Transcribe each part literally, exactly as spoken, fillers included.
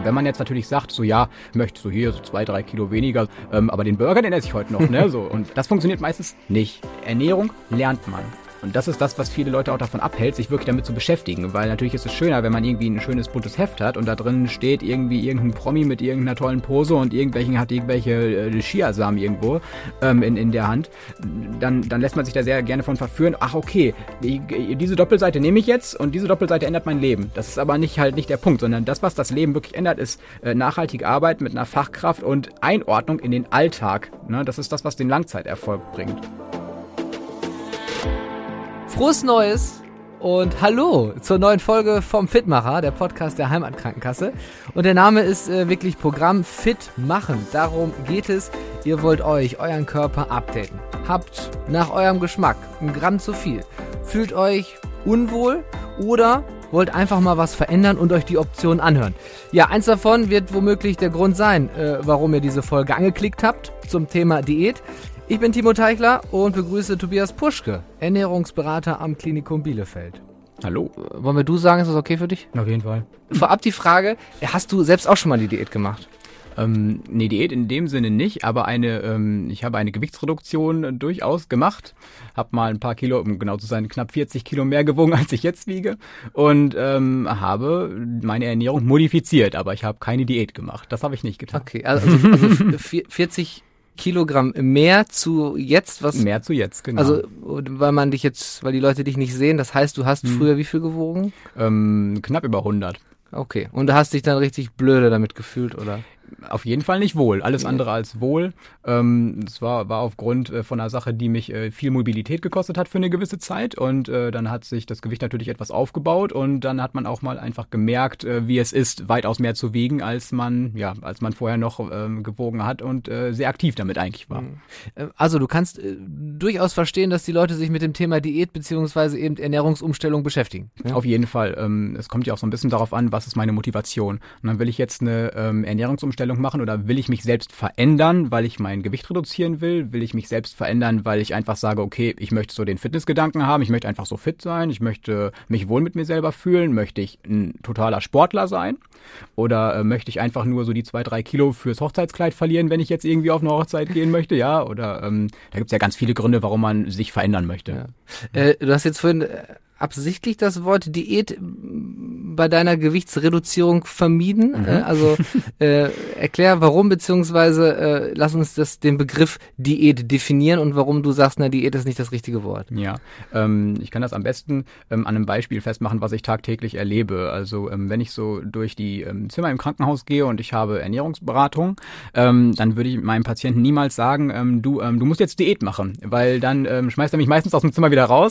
wenn man jetzt natürlich sagt, so ja, ich möchte so hier so zwei, drei Kilo weniger, ähm, aber den Burger, den esse ich heute noch, ne, so. Und das funktioniert meistens nicht. Ernährung lernt man. Und das ist das, was viele Leute auch davon abhält, sich wirklich damit zu beschäftigen. Weil natürlich ist es schöner, wenn man irgendwie ein schönes buntes Heft hat und da drin steht irgendwie irgendein Promi mit irgendeiner tollen Pose und irgendwelchen hat irgendwelche äh, Chiasamen irgendwo ähm, in, in der Hand. Dann, dann lässt man sich da sehr gerne von verführen. Ach okay, die, diese Doppelseite nehme ich jetzt und diese Doppelseite ändert mein Leben. Das ist aber nicht halt nicht der Punkt, sondern das, was das Leben wirklich ändert, ist äh, nachhaltige Arbeit mit einer Fachkraft und Einordnung in den Alltag. Ne? Das ist das, was den Langzeiterfolg bringt. Frohes Neues und hallo zur neuen Folge vom Fitmacher, der Podcast der Heimatkrankenkasse. Und der Name ist äh, wirklich Programm Fit machen. Darum geht es. Ihr wollt euch, euren Körper updaten. Habt nach eurem Geschmack ein Gramm zu viel. Fühlt euch unwohl oder wollt einfach mal was verändern und euch die Optionen anhören. Ja, eins davon wird womöglich der Grund sein, äh, warum ihr diese Folge angeklickt habt zum Thema Diät. Ich bin Timo Teichler und begrüße Tobias Puschke, Ernährungsberater am Klinikum Bielefeld. Hallo. Wollen wir du sagen, ist das okay für dich? Auf jeden Fall. Vorab die Frage, hast du selbst auch schon mal die Diät gemacht? Ähm, nee, Diät in dem Sinne nicht, aber eine, ähm, ich habe eine Gewichtsreduktion äh, durchaus gemacht. Hab mal ein paar Kilo, um genau zu sein, knapp vierzig Kilo mehr gewogen, als ich jetzt wiege. Und ähm, habe meine Ernährung modifiziert, aber ich habe keine Diät gemacht. Das habe ich nicht getan. Okay, also, also vierzig Kilogramm mehr zu jetzt, was? Mehr zu jetzt, genau. Also, weil man dich jetzt, weil die Leute dich nicht sehen, das heißt, du hast hm. früher wie viel gewogen? Ähm, knapp über hundert. Okay, und du hast dich dann richtig blöde damit gefühlt, oder? Auf jeden Fall nicht wohl, alles andere als wohl. Ähm, das war, war aufgrund äh, von einer Sache, die mich äh, viel Mobilität gekostet hat für eine gewisse Zeit und äh, dann hat sich das Gewicht natürlich etwas aufgebaut und dann hat man auch mal einfach gemerkt, äh, wie es ist, weitaus mehr zu wiegen, als man, ja, als man vorher noch ähm, gewogen hat und äh, sehr aktiv damit eigentlich war. Also du kannst äh, durchaus verstehen, dass die Leute sich mit dem Thema Diät beziehungsweise eben Ernährungsumstellung beschäftigen. Ja? Auf jeden Fall. Ähm, es kommt ja auch so ein bisschen darauf an, was ist meine Motivation. Und dann will ich jetzt eine ähm, Ernährungsumstellung machen oder will ich mich selbst verändern, weil ich mein Gewicht reduzieren will? Will ich mich selbst verändern, weil ich einfach sage, okay, ich möchte so den Fitnessgedanken haben, ich möchte einfach so fit sein, ich möchte mich wohl mit mir selber fühlen, möchte ich ein totaler Sportler sein? Oder äh, möchte ich einfach nur so die zwei, drei Kilo fürs Hochzeitskleid verlieren, wenn ich jetzt irgendwie auf eine Hochzeit gehen möchte? Ja, oder ähm, da gibt es ja ganz viele Gründe, warum man sich verändern möchte. Ja. Äh, du hast jetzt vorhin äh, absichtlich das Wort Diät bei deiner Gewichtsreduzierung vermieden. Mhm. Äh, also äh, erklär warum, beziehungsweise äh, lass uns das den Begriff Diät definieren und warum du sagst, na, Diät ist nicht das richtige Wort. Ja, ähm, ich kann das am besten ähm, an einem Beispiel festmachen, was ich tagtäglich erlebe. Also ähm, wenn ich so durch die ähm, Zimmer im Krankenhaus gehe und ich habe Ernährungsberatung, ähm, dann würde ich meinem Patienten niemals sagen, ähm, du, ähm, du musst jetzt Diät machen, weil dann ähm, schmeißt er mich meistens aus dem Zimmer wieder raus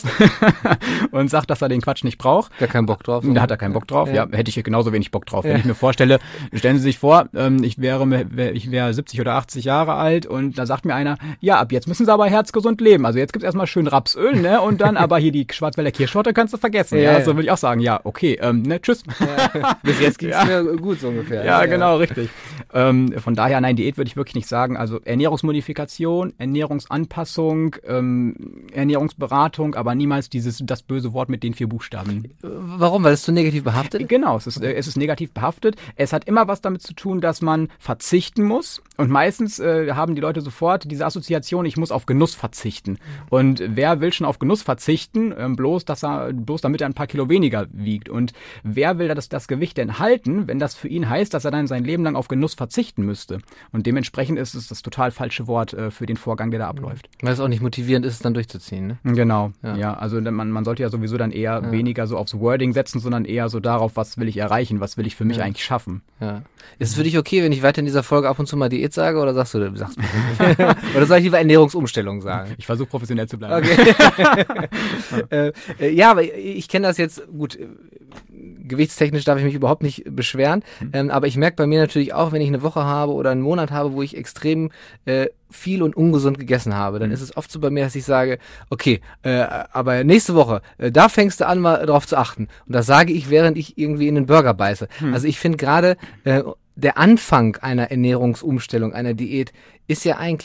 und sagt, dass er den Quatsch nicht braucht. Gar keinen Bock drauf. Da hat er keinen Bock drauf. Ja, ja hätte ich genauso wenig Bock drauf. Ja. Wenn ich mir vorstelle, stellen Sie sich vor, ähm, ich wäre ich wäre siebzig oder achtzig Jahre alt und da sagt mir einer, ja, ab jetzt müssen Sie aber herzgesund leben. Also jetzt gibt's erstmal schön Rapsöl, ne? Und dann aber hier die Schwarzwälder Kirschtorte kannst du vergessen. Ja, ja, ja. So würde ich auch sagen, ja, okay, ähm, ne, tschüss. Ja. Bis jetzt ging's ja. mir gut so ungefähr. Ja, ja. Genau, richtig. Ähm, von daher, nein, Diät würde ich wirklich nicht sagen. Also Ernährungsmodifikation, Ernährungsanpassung, ähm, Ernährungsberatung, aber niemals dieses das böse Wort mit den vier Buchstaben. Warum? Weil es so negativ behaftet? Genau, es ist, äh, es ist negativ behaftet. Es hat immer was damit zu tun, dass man verzichten muss. Und meistens äh, haben die Leute sofort diese Assoziation, ich muss auf Genuss verzichten. Und wer will schon auf Genuss verzichten, ähm, bloß, dass er, bloß damit er ein paar Kilo weniger wiegt? Und wer will das, das Gewicht denn halten, wenn das für ihn heißt, dass er dann sein Leben lang auf Genuss verzichten müsste? Und dementsprechend ist es das total falsche Wort äh, für den Vorgang, der da abläuft. Weil es auch nicht motivierend ist, es dann durchzuziehen, ne? Genau, ja. ja also man, man sollte ja sowieso dann eher ja. weniger so aufs Wording setzen, sondern eher so darauf, was will ich erreichen, was will ich für mich ja. eigentlich schaffen. Ja. Ist es für dich okay, wenn ich weiter in dieser Folge ab und zu mal Diät sage oder sagst du, du sagst nicht? Oder soll ich lieber Ernährungsumstellung sagen? Ich versuche professionell zu bleiben. Okay. äh, äh, ja, aber ich kenne das jetzt, gut, gewichtstechnisch darf ich mich überhaupt nicht beschweren, mhm. ähm, aber ich merke bei mir natürlich auch, wenn ich eine Woche habe oder einen Monat habe, wo ich extrem äh, viel und ungesund gegessen habe, dann mhm. ist es oft so bei mir, dass ich sage, okay, äh, aber nächste Woche, äh, da fängst du an, mal drauf zu achten. Und das sage ich, während ich irgendwie in den Burger beiße. Mhm. Also ich finde gerade, äh, der Anfang einer Ernährungsumstellung, einer Diät, ist ja eigentlich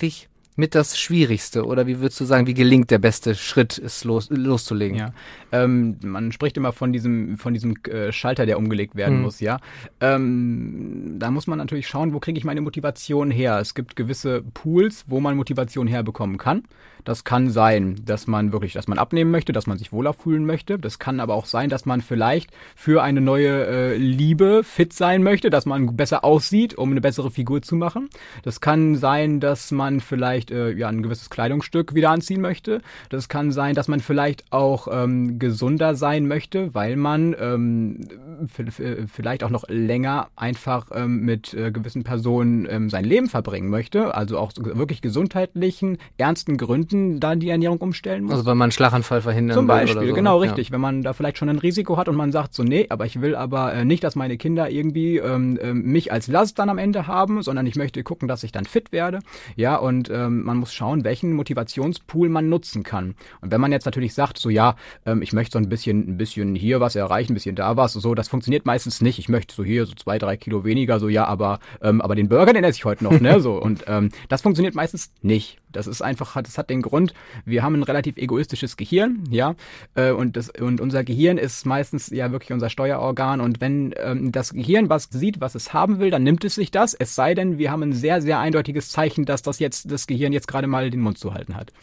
mit das Schwierigste? Oder wie würdest du sagen, wie gelingt der beste Schritt, es los, loszulegen? Ja, ähm, man spricht immer von diesem, von diesem äh, Schalter, der umgelegt werden Mhm. muss, ja. Ähm, da muss man natürlich schauen, wo kriege ich meine Motivation her? Es gibt gewisse Pools, wo man Motivation herbekommen kann. Das kann sein, dass man wirklich, dass man abnehmen möchte, dass man sich wohler fühlen möchte. Das kann aber auch sein, dass man vielleicht für eine neue äh, Liebe fit sein möchte, dass man besser aussieht, um eine bessere Figur zu machen. Das kann sein, dass man vielleicht äh, ja ein gewisses Kleidungsstück wieder anziehen möchte. Das kann sein, dass man vielleicht auch ähm, gesunder sein möchte, weil man ähm, f- f- vielleicht auch noch länger einfach ähm, mit äh, gewissen Personen ähm, sein Leben verbringen möchte. Also auch so wirklich gesundheitlichen, ernsten Gründen dann die Ernährung umstellen muss. Also weil man einen Schlaganfall verhindern Zum will Beispiel, oder so. genau, ne? richtig. Wenn man da vielleicht schon ein Risiko hat und man sagt so, nee, aber ich will aber äh, nicht, dass meine Kinder irgendwie ähm, ähm, mich als Last dann am Ende haben, sondern ich möchte gucken, dass ich dann fit werde. Ja, und ähm, man muss schauen, welchen Motivationspool man nutzen kann. Und wenn man jetzt natürlich sagt, so ja, ähm, ich möchte so ein bisschen, ein bisschen hier was erreichen, ein bisschen da was, so, das funktioniert meistens nicht. Ich möchte so hier so zwei, drei Kilo weniger, so ja, aber ähm, aber den Burger, den esse ich heute noch, ne, so. Und ähm, das funktioniert meistens nicht. Das ist einfach, das hat den Grund, wir haben ein relativ egoistisches Gehirn, ja, äh, und das und unser Gehirn ist meistens ja wirklich unser Steuerorgan, und wenn ähm, das Gehirn was sieht, was es haben will, dann nimmt es sich das, es sei denn, wir haben ein sehr, sehr eindeutiges Zeichen, dass das jetzt das Gehirn jetzt gerade mal den Mund zu halten hat.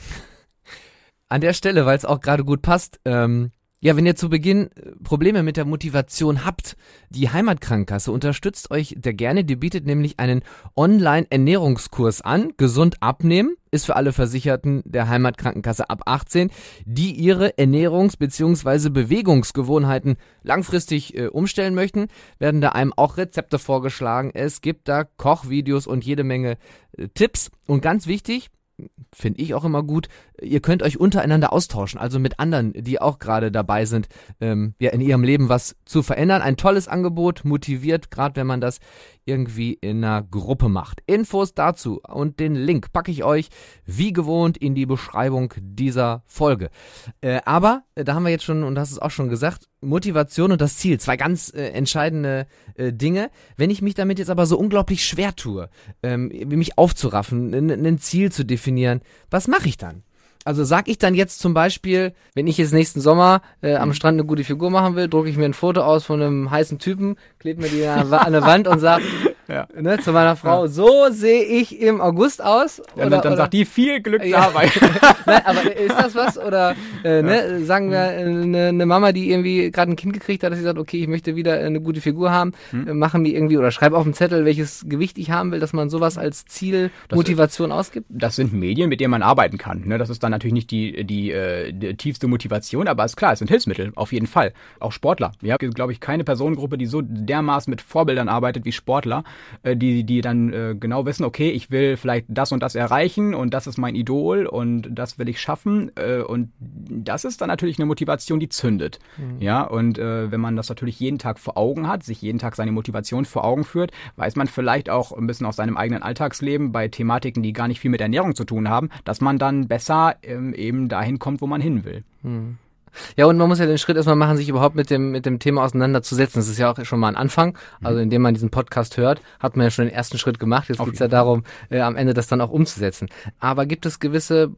An der Stelle, weil es auch gerade gut passt, ähm, ja, wenn ihr zu Beginn äh, Probleme mit der Motivation habt, die Heimatkrankenkasse unterstützt euch sehr gerne. Die bietet nämlich einen Online-Ernährungskurs an. Gesund abnehmen ist für alle Versicherten der Heimatkrankenkasse ab achtzehn, die ihre Ernährungs- bzw. Bewegungsgewohnheiten langfristig äh, umstellen möchten. Werden da einem auch Rezepte vorgeschlagen. Es gibt da Kochvideos und jede Menge äh, Tipps. Und ganz wichtig, finde ich auch immer gut, ihr könnt euch untereinander austauschen, also mit anderen, die auch gerade dabei sind, ähm, ja, in ihrem Leben was zu verändern. Ein tolles Angebot, motiviert, gerade wenn man das irgendwie in einer Gruppe macht. Infos dazu und den Link packe ich euch wie gewohnt in die Beschreibung dieser Folge. Äh, aber, äh, da haben wir jetzt schon, und das ist auch schon gesagt, Motivation und das Ziel, zwei ganz äh, entscheidende äh, Dinge. Wenn ich mich damit jetzt aber so unglaublich schwer tue, ähm, mich aufzuraffen, ein Ziel zu definieren, was mache ich dann? Also sag ich dann jetzt zum Beispiel, wenn ich jetzt nächsten Sommer äh, am Strand eine gute Figur machen will, drucke ich mir ein Foto aus von einem heißen Typen, klebe mir die an eine Wand und sag Ja. ne, zu meiner Frau, ja, so sehe ich im August aus. Ja, oder, dann dann oder, sagt die, viel Glück ja, dabei. Nein, aber ist das was? Oder äh, ne, sagen wir eine, eine Mama, die irgendwie gerade ein Kind gekriegt hat, dass sie sagt, okay, ich möchte wieder eine gute Figur haben, hm. äh, machen wir irgendwie, oder schreib auf den Zettel, welches Gewicht ich haben will, dass man sowas als Ziel, das Motivation ist, ausgibt? Das sind Medien, mit denen man arbeiten kann. Ne? Das ist dann natürlich nicht die, die, äh, die tiefste Motivation, aber ist klar, es sind Hilfsmittel, auf jeden Fall. Auch Sportler. Wir haben, glaube ich, keine Personengruppe, die so dermaßen mit Vorbildern arbeitet wie Sportler, äh, die, die dann äh, genau wissen, okay, ich will vielleicht das und das erreichen und das ist mein Idol und das will ich schaffen, äh, und das ist dann natürlich eine Motivation, die zündet. Mhm. Ja, und äh, wenn man das natürlich jeden Tag vor Augen hat, sich jeden Tag seine Motivation vor Augen führt, weiß man vielleicht auch ein bisschen aus seinem eigenen Alltagsleben bei Thematiken, die gar nicht viel mit Ernährung zu tun haben, dass man dann besser ähm, eben dahin kommt, wo man hin will. Mhm. Ja, und man muss ja den Schritt erstmal machen, sich überhaupt mit dem mit dem Thema auseinanderzusetzen. Das ist ja auch schon mal ein Anfang. Also indem man diesen Podcast hört, hat man ja schon den ersten Schritt gemacht. Jetzt geht es ja darum, äh, am Ende das dann auch umzusetzen. Aber gibt es gewisse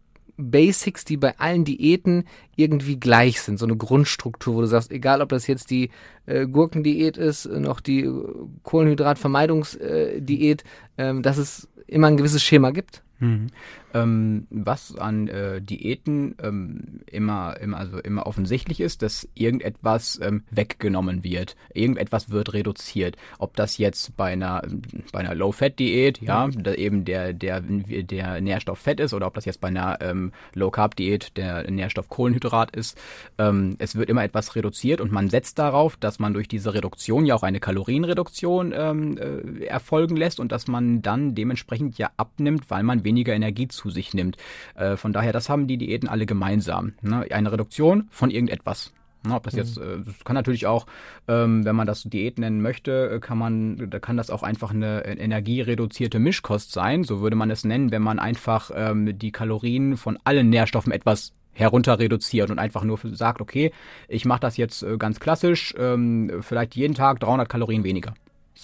Basics, die bei allen Diäten irgendwie gleich sind? So eine Grundstruktur, wo du sagst, egal ob das jetzt die äh, Gurkendiät ist, noch die äh, Kohlenhydratvermeidungsdiät, äh, dass es immer ein gewisses Schema gibt? Mhm. Ähm, was an äh, Diäten ähm, immer, immer, also immer offensichtlich ist, dass irgendetwas ähm, weggenommen wird. Irgendetwas wird reduziert. Ob das jetzt bei einer, bei einer Low-Fat-Diät, ja, mhm. da eben der, der, der Nährstoff Fett ist, oder ob das jetzt bei einer ähm, Low-Carb-Diät der Nährstoff Kohlenhydrat ist. Ähm, es wird immer etwas reduziert und man setzt darauf, dass man durch diese Reduktion ja auch eine Kalorienreduktion ähm, äh, erfolgen lässt und dass man dann dementsprechend ja abnimmt, weil man weniger Energie zu sich nimmt. Äh, von daher, das haben die Diäten alle gemeinsam. Ne? Eine Reduktion von irgendetwas. Ne? Ob das jetzt, äh, das kann natürlich auch, ähm, wenn man das Diät nennen möchte, kann man, da kann das auch einfach eine energiereduzierte Mischkost sein. So würde man es nennen, wenn man einfach ähm, die Kalorien von allen Nährstoffen etwas herunter reduziert und einfach nur sagt, okay, ich mache das jetzt äh, ganz klassisch, ähm, vielleicht jeden Tag dreihundert Kalorien weniger. So.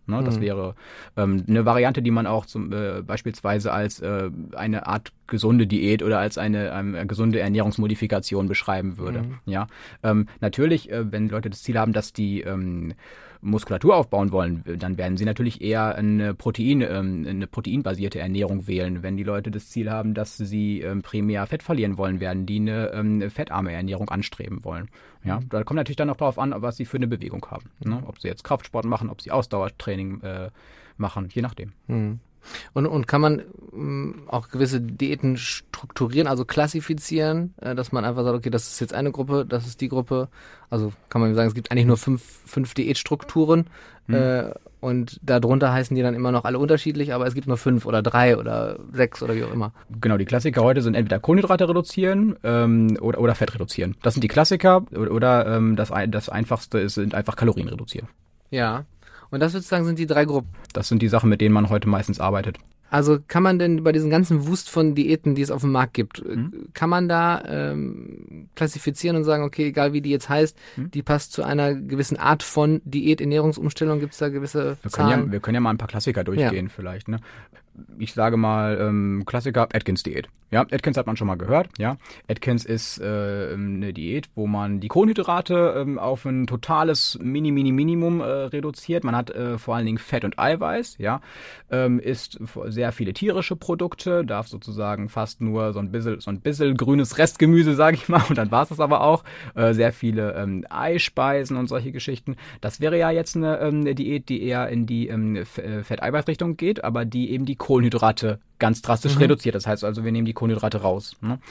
Ne? Das mhm. wäre ähm, eine Variante, die man auch zum äh, beispielsweise als äh, eine Art gesunde Diät oder als eine ähm, gesunde Ernährungsmodifikation beschreiben würde. Mhm. Ja, ähm, natürlich, äh, wenn Leute das Ziel haben, dass die ähm, Muskulatur aufbauen wollen, dann werden sie natürlich eher eine Protein, ähm, eine proteinbasierte Ernährung wählen. Wenn die Leute das Ziel haben, dass sie ähm, primär Fett verlieren wollen, werden die eine ähm, fettarme Ernährung anstreben wollen. Ja, da kommt natürlich dann noch darauf an, was sie für eine Bewegung haben. Ne? Ob sie jetzt Kraftsport machen, ob sie Ausdauertraining äh, machen, je nachdem. Mhm. Und, und kann man mh, auch gewisse Diäten strukturieren, also klassifizieren, äh, dass man einfach sagt, okay, das ist jetzt eine Gruppe, das ist die Gruppe. Also kann man sagen, es gibt eigentlich nur fünf, fünf Diätstrukturen mhm. äh, und darunter heißen die dann immer noch alle unterschiedlich, aber es gibt nur fünf oder drei oder sechs oder wie auch immer. Genau, die Klassiker heute sind entweder Kohlenhydrate reduzieren ähm, oder, oder Fett reduzieren. Das sind die Klassiker oder, oder ähm, das, das Einfachste ist, sind einfach Kalorien reduzieren. Ja. Und das sozusagen sind die drei Gruppen. Das sind die Sachen, mit denen man heute meistens arbeitet. Also kann man denn bei diesen ganzen Wust von Diäten, die es auf dem Markt gibt, mhm. kann man da ähm, klassifizieren und sagen, okay, egal wie die jetzt heißt, mhm. die passt zu einer gewissen Art von Diät, Ernährungsumstellung, gibt es da gewisse wir Zahlen? Können ja, wir können ja mal ein paar Klassiker durchgehen ja. vielleicht. Ne? Ich sage mal ähm, Klassiker Atkins-Diät. Ja, Atkins hat man schon mal gehört. Ja, Atkins ist äh, eine Diät, wo man die Kohlenhydrate ähm, auf ein totales Mini-Mini-Minimum äh, reduziert. Man hat äh, vor allen Dingen Fett und Eiweiß. Ja, ähm, isst sehr viele tierische Produkte, darf sozusagen fast nur so ein bisschen, so ein bisschen grünes Restgemüse, sage ich mal, und dann war es das aber auch. Äh, sehr viele ähm, Eispeisen und solche Geschichten. Das wäre ja jetzt eine, ähm, eine Diät, die eher in die ähm, Fett-Eiweiß-Richtung geht, aber die eben die Kohlenhydrate ganz drastisch mhm. reduziert. Das heißt also, wir nehmen die Kohlenhydrate raus. Ne?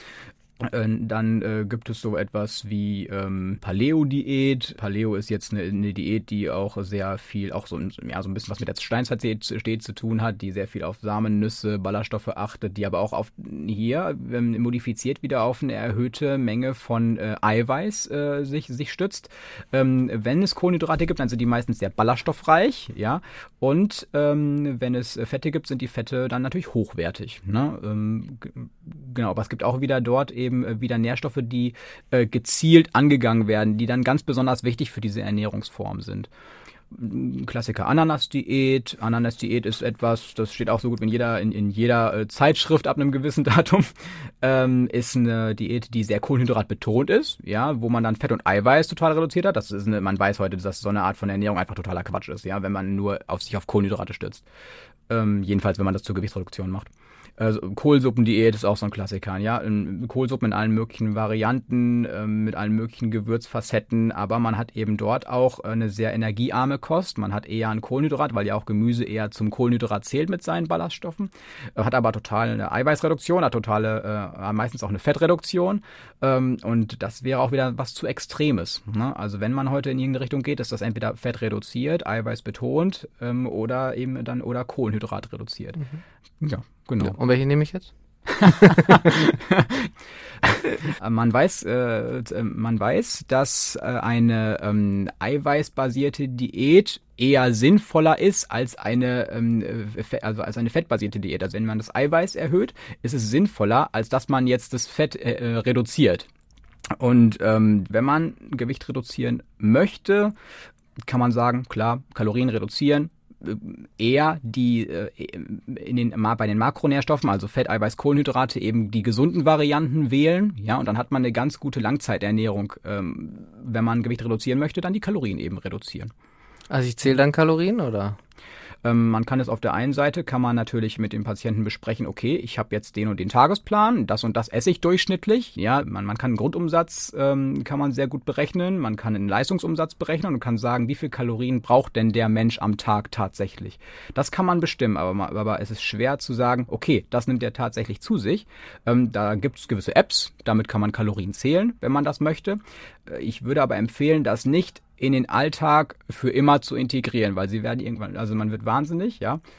Dann äh, gibt es so etwas wie ähm, Paleo-Diät. Paleo ist jetzt eine, eine Diät, die auch sehr viel, auch so, ja, so ein bisschen was mit der Steinzeitdiät zu tun hat, die sehr viel auf Samen, Nüsse, Ballaststoffe achtet, die aber auch auf hier ähm, modifiziert wieder auf eine erhöhte Menge von äh, Eiweiß äh, sich, sich stützt. Ähm, wenn es Kohlenhydrate gibt, dann sind die meistens sehr ballaststoffreich, ja. Und ähm, wenn es Fette gibt, sind die Fette dann natürlich hochwertig. Ne? Ähm, g- genau, aber es gibt auch wieder dort eben wieder Nährstoffe, die äh, gezielt angegangen werden, die dann ganz besonders wichtig für diese Ernährungsform sind. Klassiker Ananas-Diät. Ananas-Diät ist etwas, das steht auch so gut wie in jeder, in, in jeder äh, Zeitschrift ab einem gewissen Datum, ähm, ist eine Diät, die sehr kohlenhydratbetont ist, ja, wo man dann Fett und Eiweiß total reduziert hat. Das ist eine, man weiß heute, dass so eine Art von Ernährung einfach totaler Quatsch ist, ja, wenn man nur auf sich auf Kohlenhydrate stützt. Ähm, jedenfalls, wenn man das zur Gewichtsreduktion macht. Also Kohlsuppendiät ist auch so ein Klassiker, ja. Kohlsuppen in allen möglichen Varianten, äh, mit allen möglichen Gewürzfacetten, aber man hat eben dort auch eine sehr energiearme Kost. Man hat eher ein Kohlenhydrat, weil ja auch Gemüse eher zum Kohlenhydrat zählt mit seinen Ballaststoffen. Äh, hat aber total eine Eiweißreduktion, hat totale, äh, meistens auch eine Fettreduktion. Ähm, und das wäre auch wieder was zu Extremes. Ne? Also wenn man heute in irgendeine Richtung geht, ist das entweder Fett reduziert, Eiweiß betont ähm, oder eben dann oder Kohlenhydrat reduziert. Mhm. Ja. Genau. Ja, und welche nehme ich jetzt? man weiß, äh, man weiß, dass äh, eine ähm, eiweißbasierte Diät eher sinnvoller ist als eine, ähm, also als eine fettbasierte Diät. Also wenn man das Eiweiß erhöht, ist es sinnvoller, als dass man jetzt das Fett äh, reduziert. Und ähm, wenn man Gewicht reduzieren möchte, kann man sagen, klar, Kalorien reduzieren. Eher die in den, bei den Makronährstoffen, also Fett, Eiweiß, Kohlenhydrate, eben die gesunden Varianten wählen, ja, und dann hat man eine ganz gute Langzeiternährung. Ähm, wenn man Gewicht reduzieren möchte, dann die Kalorien eben reduzieren. Also ich zähle dann Kalorien, oder? Ähm, man kann es auf der einen Seite, kann man natürlich mit dem Patienten besprechen, okay, ich habe jetzt den und den Tagesplan, das und das esse ich durchschnittlich. Ja, man, man kann einen Grundumsatz, ähm, kann man sehr gut berechnen, man kann einen Leistungsumsatz berechnen und kann sagen, wie viel Kalorien braucht denn der Mensch am Tag tatsächlich. Das kann man bestimmen, aber, aber es ist schwer zu sagen, okay, das nimmt er tatsächlich zu sich. Ähm, da gibt es gewisse Apps, damit kann man Kalorien zählen, wenn man das möchte. Ich würde aber empfehlen, das nicht in den Alltag für immer zu integrieren, weil sie werden irgendwann, also man wird wahnsinnig, ja.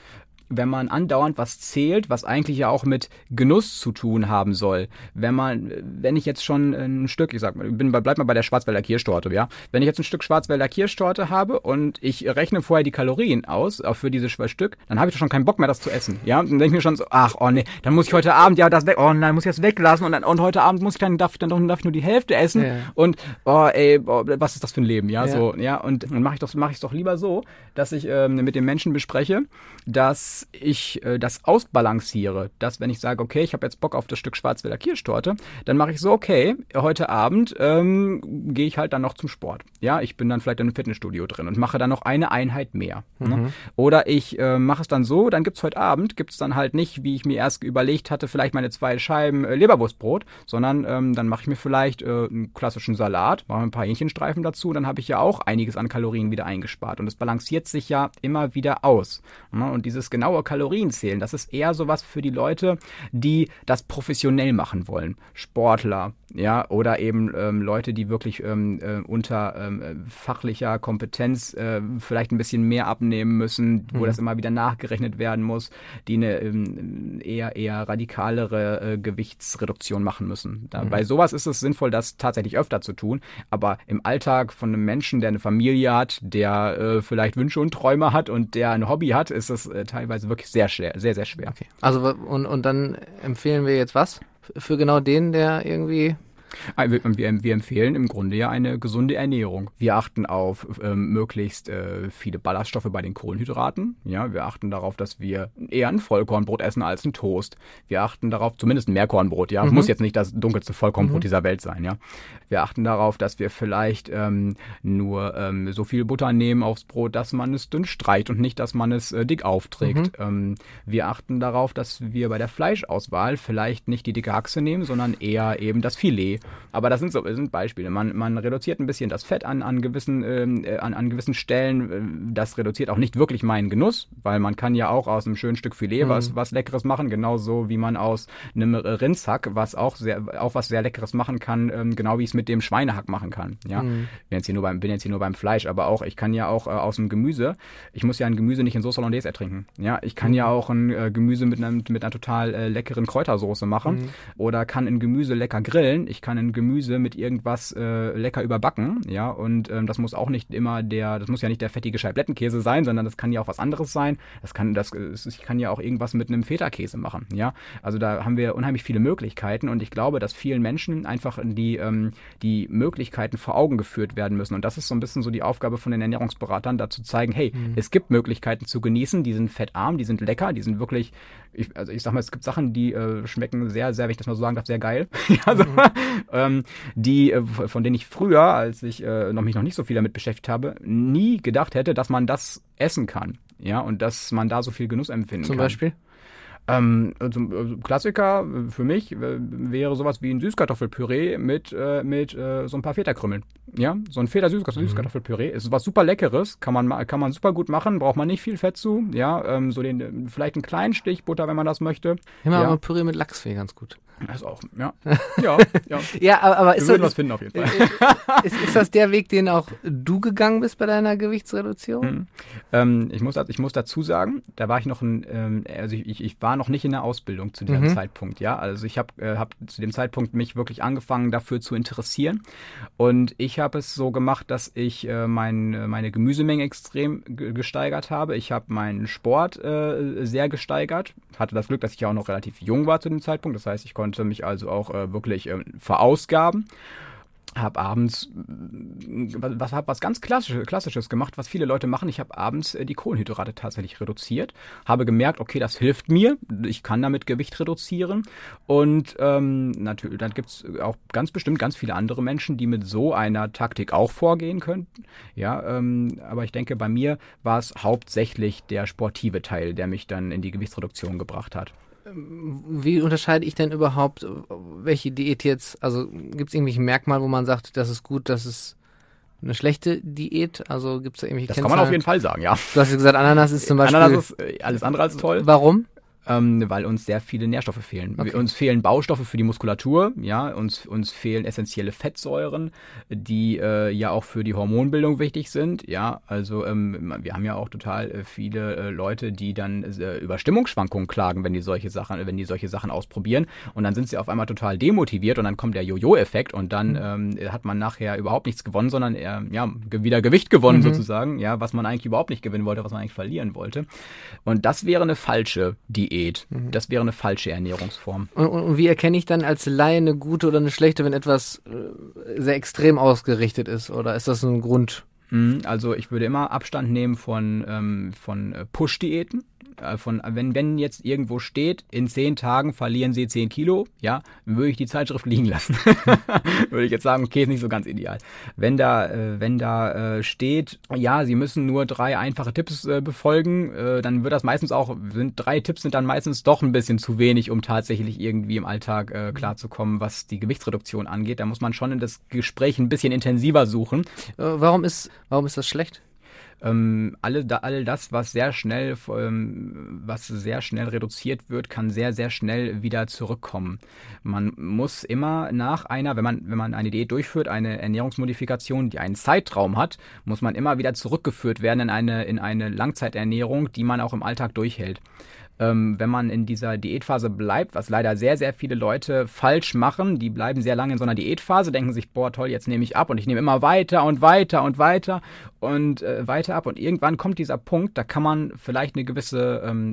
wenn man andauernd was zählt, was eigentlich ja auch mit Genuss zu tun haben soll. Wenn man, wenn ich jetzt schon ein Stück, ich sag mal, bin, bleib mal bei der Schwarzwälder Kirschtorte, ja. Wenn ich jetzt ein Stück Schwarzwälder Kirschtorte habe und ich rechne vorher die Kalorien aus, auch für dieses Stück, dann habe ich doch schon keinen Bock mehr, das zu essen, ja. Und dann denke ich mir schon so, ach, oh nee, dann muss ich heute Abend ja das weg, oh nein, muss ich das weglassen und dann, und heute Abend muss ich dann, darf, dann, darf ich nur die Hälfte essen ja. und, oh ey, oh, was ist das für ein Leben, ja, ja. so, ja. Und dann mache ich doch, mache ich es doch lieber so, dass ich ähm, mit den Menschen bespreche, dass ich äh, das ausbalanciere, dass wenn ich sage, okay, ich habe jetzt Bock auf das Stück Schwarzwälder Kirschtorte, dann mache ich so, okay, heute Abend ähm, gehe ich halt dann noch zum Sport. Ja, ich bin dann vielleicht in einem Fitnessstudio drin und mache dann noch eine Einheit mehr. Mhm. Ne? Oder ich äh, mache es dann so, dann gibt's heute Abend, gibt's dann halt nicht, wie ich mir erst überlegt hatte, vielleicht meine zwei Scheiben äh, Leberwurstbrot, sondern ähm, dann mache ich mir vielleicht äh, einen klassischen Salat, mache ein paar Hähnchenstreifen dazu, dann habe ich ja auch einiges an Kalorien wieder eingespart und es balanciert sich ja immer wieder aus. Ne? Und dieses genaue Kalorienzählen, das ist eher sowas für die Leute, die das professionell machen wollen. Sportler, ja, oder eben ähm, Leute, die wirklich ähm, äh, unter ähm, fachlicher Kompetenz äh, vielleicht ein bisschen mehr abnehmen müssen, wo mhm. das immer wieder nachgerechnet werden muss, die eine ähm, eher eher radikalere äh, Gewichtsreduktion machen müssen. Da, mhm. Bei sowas ist es sinnvoll, das tatsächlich öfter zu tun, aber im Alltag von einem Menschen, der eine Familie hat, der äh, vielleicht Wünsche und Träume hat und der ein Hobby hat, ist es äh, teilweise wirklich sehr schwer, sehr, sehr schwer. Okay. Also und, und dann empfehlen wir jetzt was? Für genau den, der irgendwie... Wir, wir empfehlen im Grunde ja eine gesunde Ernährung. Wir achten auf ähm, möglichst äh, viele Ballaststoffe bei den Kohlenhydraten. Ja, wir achten darauf, dass wir eher ein Vollkornbrot essen als ein Toast. Wir achten darauf, zumindest ein Mehrkornbrot, ja, mhm. muss jetzt nicht das dunkelste Vollkornbrot mhm. dieser Welt sein, ja. Wir achten darauf, dass wir vielleicht ähm, nur ähm, so viel Butter nehmen aufs Brot, dass man es dünn streicht und nicht, dass man es äh, dick aufträgt. Mhm. Ähm, wir achten darauf, dass wir bei der Fleischauswahl vielleicht nicht die dicke Haxe nehmen, sondern eher eben das Filet. Aber das sind so das sind Beispiele. Man, man reduziert ein bisschen das Fett an, an, gewissen, äh, an, an gewissen Stellen. Das reduziert auch nicht wirklich meinen Genuss, weil man kann ja auch aus einem schönen Stück Filet mhm. was, was Leckeres machen, genauso wie man aus einem Rindshack, was auch sehr, auch was sehr Leckeres machen kann, ähm, genau wie ich es mit dem Schweinehack machen kann. Ja? Mhm. Bin jetzt hier nur beim, bin jetzt hier nur beim Fleisch, aber auch, ich kann ja auch äh, aus dem Gemüse, ich muss ja ein Gemüse nicht in Sauce Hollandaise ertrinken. Ja? Ich kann mhm. ja auch ein äh, Gemüse mit, einem, mit einer total äh, leckeren Kräutersoße machen mhm. oder kann ein Gemüse lecker grillen. Ich kann ein Gemüse mit irgendwas äh, lecker überbacken, ja, und ähm, das muss auch nicht immer der, das muss ja nicht der fettige Scheiblettenkäse sein, sondern das kann ja auch was anderes sein. Das kann, das, ich kann ja auch irgendwas mit einem Feta-Käse machen, ja. Also da haben wir unheimlich viele Möglichkeiten und ich glaube, dass vielen Menschen einfach die, ähm, die Möglichkeiten vor Augen geführt werden müssen und das ist so ein bisschen so die Aufgabe von den Ernährungsberatern, da zu zeigen, hey, mhm. es gibt Möglichkeiten zu genießen, die sind fettarm, die sind lecker, die sind wirklich, ich, also ich sag mal, es gibt Sachen, die äh, schmecken sehr, sehr, wenn ich das mal so sagen darf, sehr geil. also, mhm. ähm, die, äh, von denen ich früher, als ich äh, noch mich noch nicht so viel damit beschäftigt habe, nie gedacht hätte, dass man das essen kann. Ja, und dass man da so viel Genuss empfinden Zum kann. Zum Beispiel? Ähm, also, also Klassiker für mich äh, wäre sowas wie ein Süßkartoffelpüree mit, äh, mit äh, so ein paar Feta-Krümmeln. Ja, so ein Feta-Süßkartoffelpüree ist was super Leckeres, kann man, kann man super gut machen, braucht man nicht viel Fett zu. Ja, ähm, so den, vielleicht einen kleinen Stich Butter, wenn man das möchte. Immer ja. aber Püree mit Lachs wäre ganz gut. Das ist auch, ja. Ja, ja. ja aber, aber Wir ist würden das, was finden auf jeden Fall. Ist, ist das der Weg, den auch du gegangen bist bei deiner Gewichtsreduktion? Mhm. Ähm, ich, muss, ich muss dazu sagen, da war ich noch ein, ähm, also ich, ich war noch nicht in der Ausbildung zu diesem mhm. Zeitpunkt, ja. Also ich habe äh, hab zu dem Zeitpunkt mich wirklich angefangen, dafür zu interessieren. Und ich habe es so gemacht, dass ich äh, mein, meine Gemüsemenge extrem g- gesteigert habe. Ich habe meinen Sport äh, sehr gesteigert. Hatte das Glück, dass ich ja auch noch relativ jung war zu dem Zeitpunkt. Das heißt, ich konnte mich also auch äh, wirklich äh, verausgaben. Habe abends was, was, was ganz Klassisches, Klassisches gemacht, was viele Leute machen. Ich habe abends äh, die Kohlenhydrate tatsächlich reduziert. Habe gemerkt, okay, das hilft mir. Ich kann damit Gewicht reduzieren. Und ähm, natürlich, dann gibt es auch ganz bestimmt ganz viele andere Menschen, die mit so einer Taktik auch vorgehen könnten. Ja, ähm, aber ich denke, bei mir war es hauptsächlich der sportive Teil, der mich dann in die Gewichtsreduktion gebracht hat. Wie unterscheide ich denn überhaupt, welche Diät jetzt, also gibt es irgendwelche Merkmale, wo man sagt, das ist gut, das ist eine schlechte Diät? Also gibt es da irgendwelche Das Kennzahlen? kann man auf jeden Fall sagen, ja. Du hast ja gesagt, Ananas ist zum Beispiel... Ananas ist alles andere als toll. Warum? ähm, weil uns sehr viele Nährstoffe fehlen. Okay. Uns fehlen Baustoffe für die Muskulatur, ja, uns, uns fehlen essentielle Fettsäuren, die äh, ja auch für die Hormonbildung wichtig sind, ja, also ähm, wir haben ja auch total äh, viele äh, Leute, die dann äh, über Stimmungsschwankungen klagen, wenn die solche Sachen, wenn die solche Sachen ausprobieren und dann sind sie auf einmal total demotiviert und dann kommt der Jojo-Effekt und dann mhm. ähm, hat man nachher überhaupt nichts gewonnen, sondern eher, ja, wieder Gewicht gewonnen mhm. sozusagen, ja, was man eigentlich überhaupt nicht gewinnen wollte, was man eigentlich verlieren wollte. Und das wäre eine falsche Diät. Mhm. Das wäre eine falsche Ernährungsform. Und, und wie erkenne ich dann als Laie eine gute oder eine schlechte, wenn etwas äh, sehr extrem ausgerichtet ist? Oder ist das ein Grund? Also ich würde immer Abstand nehmen von, ähm, von Push-Diäten. Von, wenn, wenn jetzt irgendwo steht, in zehn Tagen verlieren Sie zehn Kilo, ja, dann würde ich die Zeitschrift liegen lassen. Würde ich jetzt sagen, okay, ist nicht so ganz ideal. Wenn da, äh, wenn da äh, steht, ja, Sie müssen nur drei einfache Tipps äh, befolgen, äh, dann wird das meistens auch, sind drei Tipps sind dann meistens doch ein bisschen zu wenig, um tatsächlich irgendwie im Alltag äh, klarzukommen, was die Gewichtsreduktion angeht. Da muss man schon in das Gespräch ein bisschen intensiver suchen. Äh, warum ist, warum ist das schlecht? Ähm, alle, da, all das, was sehr schnell, ähm, was sehr schnell reduziert wird, kann sehr, sehr schnell wieder zurückkommen. Man muss immer nach einer, wenn man, wenn man eine Diät durchführt, eine Ernährungsmodifikation, die einen Zeitraum hat, muss man immer wieder zurückgeführt werden in eine, in eine Langzeiternährung, die man auch im Alltag durchhält. Ähm, wenn man in dieser Diätphase bleibt, was leider sehr, sehr viele Leute falsch machen, die bleiben sehr lange in so einer Diätphase, denken sich, boah, toll, jetzt nehme ich ab und ich nehme immer weiter und weiter und weiter und äh, weiter ab und irgendwann kommt dieser Punkt, da kann man vielleicht eine gewisse ähm,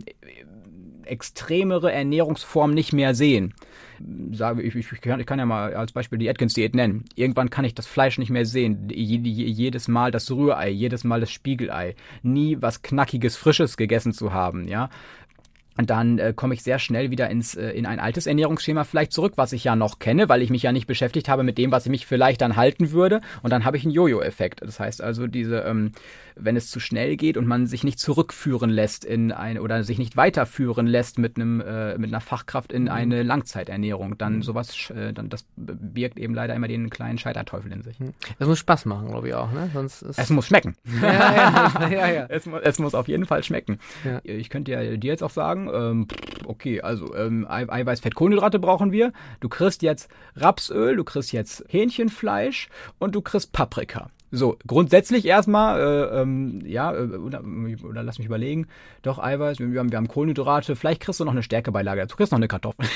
extremere Ernährungsform nicht mehr sehen. Sage ich, ich, kann, ich kann ja mal als Beispiel die Atkins-Diät nennen. Irgendwann kann ich das Fleisch nicht mehr sehen. Je, je, jedes Mal das Rührei, jedes Mal das Spiegelei. Nie was Knackiges, Frisches gegessen zu haben, ja. Und dann äh, komme ich sehr schnell wieder ins äh, in ein altes Ernährungsschema vielleicht zurück, was ich ja noch kenne, weil ich mich ja nicht beschäftigt habe mit dem, was ich mich vielleicht dann halten würde. Und dann habe ich einen Jojo-Effekt. Das heißt also, diese, ähm, wenn es zu schnell geht und man sich nicht zurückführen lässt in ein oder sich nicht weiterführen lässt mit einem äh, mit einer Fachkraft in eine Langzeiternährung, dann sowas, äh, dann das birgt eben leider immer den kleinen Scheiterteufel in sich. Das muss Spaß machen, glaube ich auch, ne? Sonst ist es muss schmecken. Ja, ja, ja, ja. Es, mu- es muss auf jeden Fall schmecken. Ja. Ich könnte ja dir jetzt auch sagen, ähm, okay, also ähm, Ei- Eiweiß, Fett, Kohlenhydrate brauchen wir. Du kriegst jetzt Rapsöl, du kriegst jetzt Hähnchenfleisch und du kriegst Paprika. So, grundsätzlich erstmal, äh, ähm, ja, äh, oder, oder lass mich überlegen, doch Eiweiß, wir haben, wir haben Kohlenhydrate, vielleicht kriegst du noch eine Stärkebeilage dazu, kriegst noch eine Kartoffel.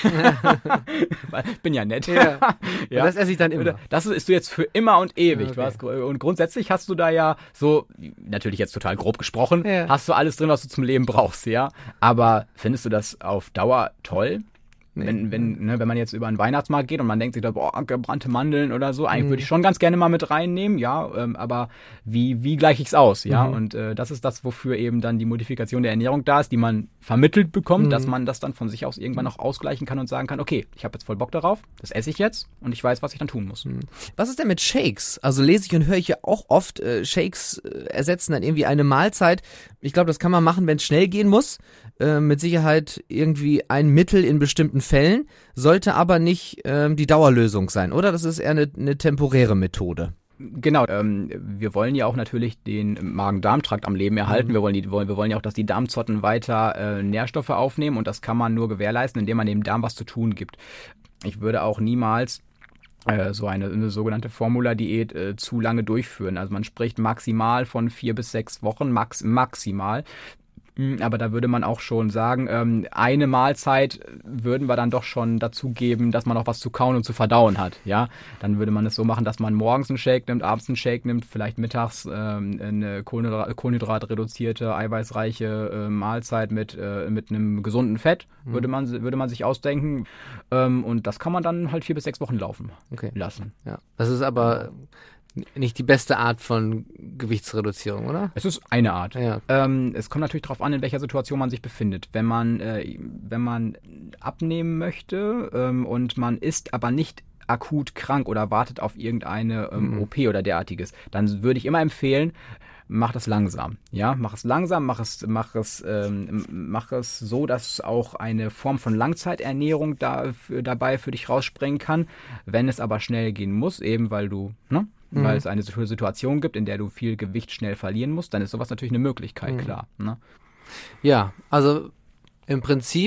Bin ja nett. Ja. Ja. Und das esse ich dann immer. Das isst du jetzt für immer und ewig. Okay. Du hast, und grundsätzlich hast du da ja so, natürlich jetzt total grob gesprochen, Ja. hast du alles drin, was du zum Leben brauchst, ja. Aber findest du das auf Dauer toll? Nee. Wenn, wenn, ne, wenn man jetzt über einen Weihnachtsmarkt geht und man denkt sich da, boah, gebrannte Mandeln oder so, eigentlich Mhm. würde ich schon ganz gerne mal mit reinnehmen, ja, ähm, aber wie, wie gleiche ich es aus, ja? Mhm. Und äh, das ist das, wofür eben dann die Modifikation der Ernährung da ist, die man vermittelt bekommt, Mhm. dass man das dann von sich aus irgendwann auch ausgleichen kann und sagen kann, okay, ich habe jetzt voll Bock darauf, das esse ich jetzt und ich weiß, was ich dann tun muss. Was ist denn mit Shakes? Also lese ich und höre ich ja auch oft, äh, Shakes äh, ersetzen dann irgendwie eine Mahlzeit. Ich glaube, das kann man machen, wenn es schnell gehen muss. Äh, mit Sicherheit irgendwie ein Mittel in bestimmten Fällen, sollte aber nicht ähm, die Dauerlösung sein, oder? Das ist eher eine, eine temporäre Methode. Genau, ähm, wir wollen ja auch natürlich den Magen-Darm-Trakt am Leben erhalten. Mhm. Wir wollen, die, wollen, wir wollen ja auch, dass die Darmzotten weiter äh, Nährstoffe aufnehmen und das kann man nur gewährleisten, indem man dem Darm was zu tun gibt. Ich würde auch niemals äh, so eine, eine sogenannte Formula-Diät äh, zu lange durchführen. Also man spricht maximal von vier bis sechs Wochen, max, maximal. Aber da würde man auch schon sagen, ähm, eine Mahlzeit würden wir dann doch schon dazu geben, dass man auch was zu kauen und zu verdauen hat. Ja, dann würde man es so machen, dass man morgens einen Shake nimmt, abends einen Shake nimmt, vielleicht mittags ähm, eine Kohlenhydrat- kohlenhydratreduzierte, eiweißreiche äh, Mahlzeit mit äh, mit einem gesunden Fett, mhm. würde man würde man sich ausdenken. Ähm, und das kann man dann halt vier bis sechs Wochen laufen Okay. lassen. Ja. Das ist aber nicht die beste Art von Gewichtsreduzierung, oder? Es ist eine Art. Ja. Ähm, es kommt natürlich darauf an, in welcher Situation man sich befindet. Wenn man, äh, wenn man abnehmen möchte ähm, und man ist aber nicht akut krank oder wartet auf irgendeine ähm, Mhm. O P oder derartiges, dann würde ich immer empfehlen, mach das langsam. Ja, mach es langsam, mach es, mach es, ähm, mach es so, dass auch eine Form von Langzeiternährung da, für, dabei für dich rausspringen kann. Wenn es aber schnell gehen muss, eben weil du, ne? Mhm. Weil es eine Situation gibt, in der du viel Gewicht schnell verlieren musst, dann ist sowas natürlich eine Möglichkeit, Mhm. klar. Ne? Ja, also im Prinzip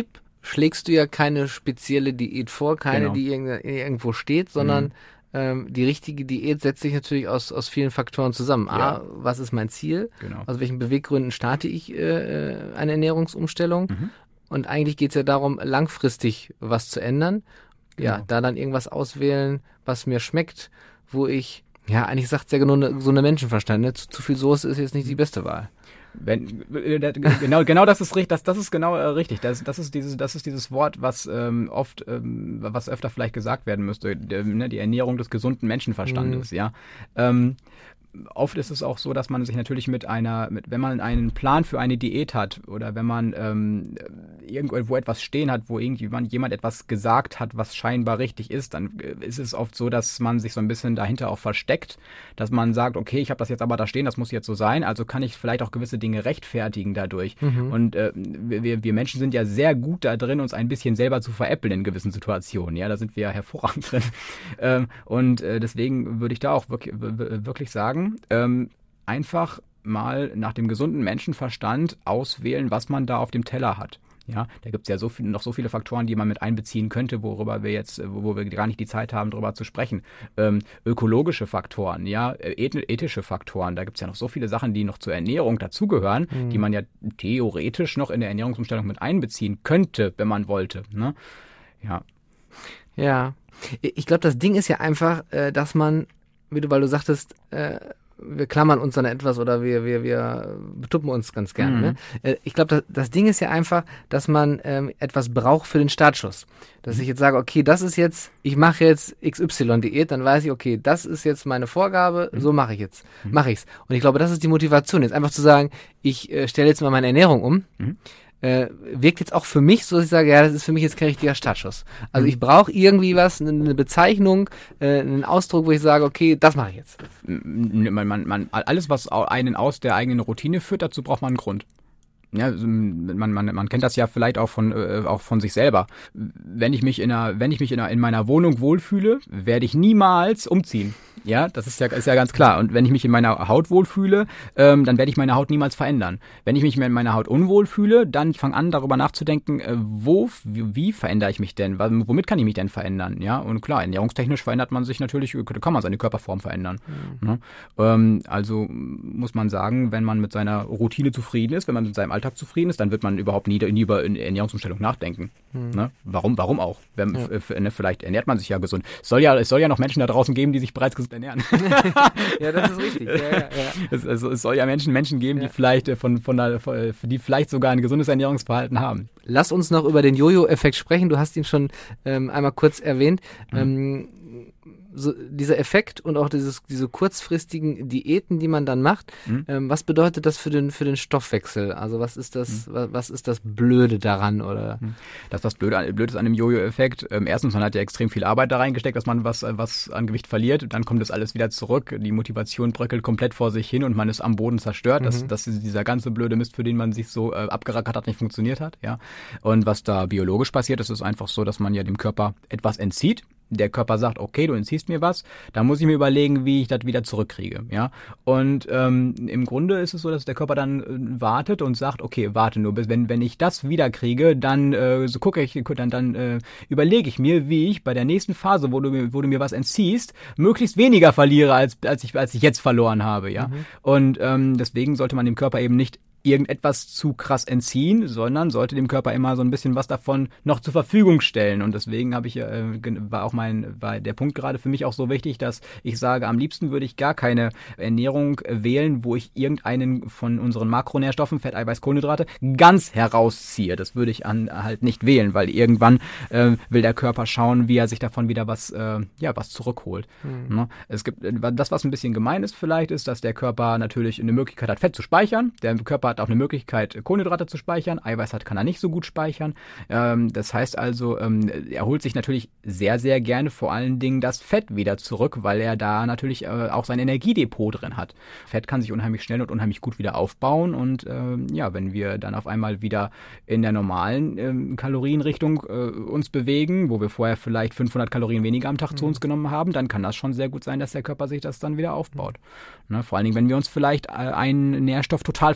schlägst du ja keine spezielle Diät vor, keine, Genau. die irg- irgendwo steht, sondern Mhm. ähm, die richtige Diät setzt sich natürlich aus, aus vielen Faktoren zusammen. Ja. A, was ist mein Ziel? Genau. Aus welchen Beweggründen starte ich äh, eine Ernährungsumstellung? Mhm. Und eigentlich geht es ja darum, langfristig was zu ändern. Ja, Genau. da dann irgendwas auswählen, was mir schmeckt, wo ich, ja, eigentlich sagt es ja nur ne, so eine Menschenverstand, ne? Zu, zu viel Soße ist jetzt nicht die beste Wahl. Wenn, äh, da- genau, genau das ist richtig, das, das ist genau äh, richtig. Das, das ist dieses, das ist dieses Wort, was ähm, oft, ähm, was öfter vielleicht gesagt werden müsste, der, ne, die Ernährung des gesunden Menschenverstandes, Mhm. ja. Ähm, Oft ist es auch so, dass man sich natürlich mit einer, mit, wenn man einen Plan für eine Diät hat oder wenn man ähm, irgendwo etwas stehen hat, wo irgendjemand jemand etwas gesagt hat, was scheinbar richtig ist, dann äh, ist es oft so, dass man sich so ein bisschen dahinter auch versteckt, dass man sagt, okay, ich habe das jetzt aber da stehen, das muss jetzt so sein, also kann ich vielleicht auch gewisse Dinge rechtfertigen dadurch. Mhm. Und äh, wir, wir Menschen sind ja sehr gut da drin, uns ein bisschen selber zu veräppeln in gewissen Situationen. Ja, da sind wir ja hervorragend drin. Ähm, und äh, deswegen würde ich da auch wirklich, wirklich sagen, Ähm, einfach mal nach dem gesunden Menschenverstand auswählen, was man da auf dem Teller hat. Ja, da gibt es ja so viel, noch so viele Faktoren, die man mit einbeziehen könnte, worüber wir jetzt, wo wir gar nicht die Zeit haben, darüber zu sprechen. Ähm, ökologische Faktoren, ja, eth- ethische Faktoren, da gibt es ja noch so viele Sachen, die noch zur Ernährung dazugehören, Mhm. die man ja theoretisch noch in der Ernährungsumstellung mit einbeziehen könnte, wenn man wollte. Ne? Ja. Ja, ich glaube, das Ding ist ja einfach, äh, dass man, wie du, weil du sagtest, äh, wir klammern uns an etwas oder wir, wir, wir betuppen uns ganz gerne. Mhm. Ne? Äh, ich glaube, das, das Ding ist ja einfach, dass man ähm, etwas braucht für den Startschuss. Dass ich jetzt sage, okay, das ist jetzt, ich mache jetzt X Y-Diät, dann weiß ich, okay, das ist jetzt meine Vorgabe, Mhm. so mache ich jetzt, mache ich's. Und ich glaube, das ist die Motivation, jetzt einfach zu sagen, ich äh, stelle jetzt mal meine Ernährung um. Mhm. Äh, wirkt jetzt auch für mich so, dass ich sage, ja, das ist für mich jetzt kein richtiger Startschuss. Also Mhm. ich brauche irgendwie was, eine Bezeichnung, äh, einen Ausdruck, wo ich sage, okay, das mache ich jetzt. Man, man, man, alles, was au- einen aus der eigenen Routine führt, dazu braucht man einen Grund. Ja, also man, man, man kennt das ja vielleicht auch von, äh, auch von sich selber. Wenn ich mich in einer, wenn ich mich in, einer, in meiner Wohnung wohlfühle, werde ich niemals umziehen. Ja, das ist ja, ist ja ganz klar. Und wenn ich mich in meiner Haut wohlfühle, ähm, dann werde ich meine Haut niemals verändern. Wenn ich mich in meiner Haut unwohl fühle, dann fange an, darüber nachzudenken, äh, wo, wie, wie verändere ich mich denn? Womit kann ich mich denn verändern? Ja, und klar, ernährungstechnisch verändert man sich natürlich, kann man seine Körperform verändern. Mhm. Ne? Ähm, also muss man sagen, wenn man mit seiner Routine zufrieden ist, wenn man mit seinem Alltag zufrieden ist, dann wird man überhaupt nie, nie über Ernährungsumstellung nachdenken. Mhm. Ne? Warum, warum auch? Wenn, Ja. f- ne, vielleicht ernährt man sich ja gesund. Es soll ja, es soll ja noch Menschen da draußen geben, die sich bereits gesund ernähren. Ja, das ist richtig. Ja, ja, ja. Es, also, es soll ja Menschen, Menschen geben, Ja. die vielleicht äh, von, von der, von, äh, die vielleicht sogar ein gesundes Ernährungsverhalten haben. Lass uns noch über den Jojo-Effekt sprechen. Du hast ihn schon ähm, einmal kurz erwähnt. Mhm. Ähm, so, dieser Effekt und auch dieses, diese kurzfristigen Diäten, die man dann macht, Mhm. ähm, was bedeutet das für den, für den Stoffwechsel? Also was ist das, wa- was ist das Blöde daran? Oder? Das ist was Blöde, an- Blödes an dem Jojo-Effekt. Ähm, erstens, man hat ja extrem viel Arbeit da reingesteckt, dass man was, äh, was an Gewicht verliert. Dann kommt das alles wieder zurück. Die Motivation bröckelt komplett vor sich hin und man ist am Boden zerstört. Das, Mhm. das ist dieser ganze blöde Mist, für den man sich so äh, abgerackert hat, nicht funktioniert hat. Ja. Und was da biologisch passiert, ist es einfach so, dass man ja dem Körper etwas entzieht. Der Körper sagt, okay, du entziehst mir was, da muss ich mir überlegen, wie ich das wieder zurückkriege, ja. Und ähm, im Grunde ist es so, dass der Körper dann äh, wartet und sagt, okay, warte nur, bis wenn wenn ich das wieder kriege, dann äh, so gucke ich, dann dann äh, überlege ich mir, wie ich bei der nächsten Phase, wo du mir, wo du mir was entziehst, möglichst weniger verliere als als ich als ich jetzt verloren habe, ja. Mhm. Und ähm, deswegen sollte man dem Körper eben nicht irgendetwas zu krass entziehen, sondern sollte dem Körper immer so ein bisschen was davon noch zur Verfügung stellen. Und deswegen habe ich äh, gen- war auch mein war der Punkt gerade für mich auch so wichtig, dass ich sage, am liebsten würde ich gar keine Ernährung äh, wählen, wo ich irgendeinen von unseren Makronährstoffen, Fett, Eiweiß, Kohlenhydrate, ganz herausziehe. Das würde ich an halt nicht wählen, weil irgendwann äh, will der Körper schauen, wie er sich davon wieder was äh, ja was zurückholt. Mhm. Ne? Es gibt äh, das, was ein bisschen gemein ist vielleicht, ist, dass der Körper natürlich eine Möglichkeit hat, Fett zu speichern. Der Körper hat auch eine Möglichkeit, Kohlenhydrate zu speichern. Eiweiß hat, kann er nicht so gut speichern. Ähm, das heißt also, ähm, er holt sich natürlich sehr, sehr gerne vor allen Dingen das Fett wieder zurück, weil er da natürlich äh, auch sein Energiedepot drin hat. Fett kann sich unheimlich schnell und unheimlich gut wieder aufbauen und ähm, ja, wenn wir dann auf einmal wieder in der normalen ähm, Kalorienrichtung äh, uns bewegen, wo wir vorher vielleicht fünfhundert Kalorien weniger am Tag mhm. zu uns genommen haben, dann kann das schon sehr gut sein, dass der Körper sich das dann wieder aufbaut. Ne? Vor allen Dingen, wenn wir uns vielleicht äh, einen Nährstoff total versagt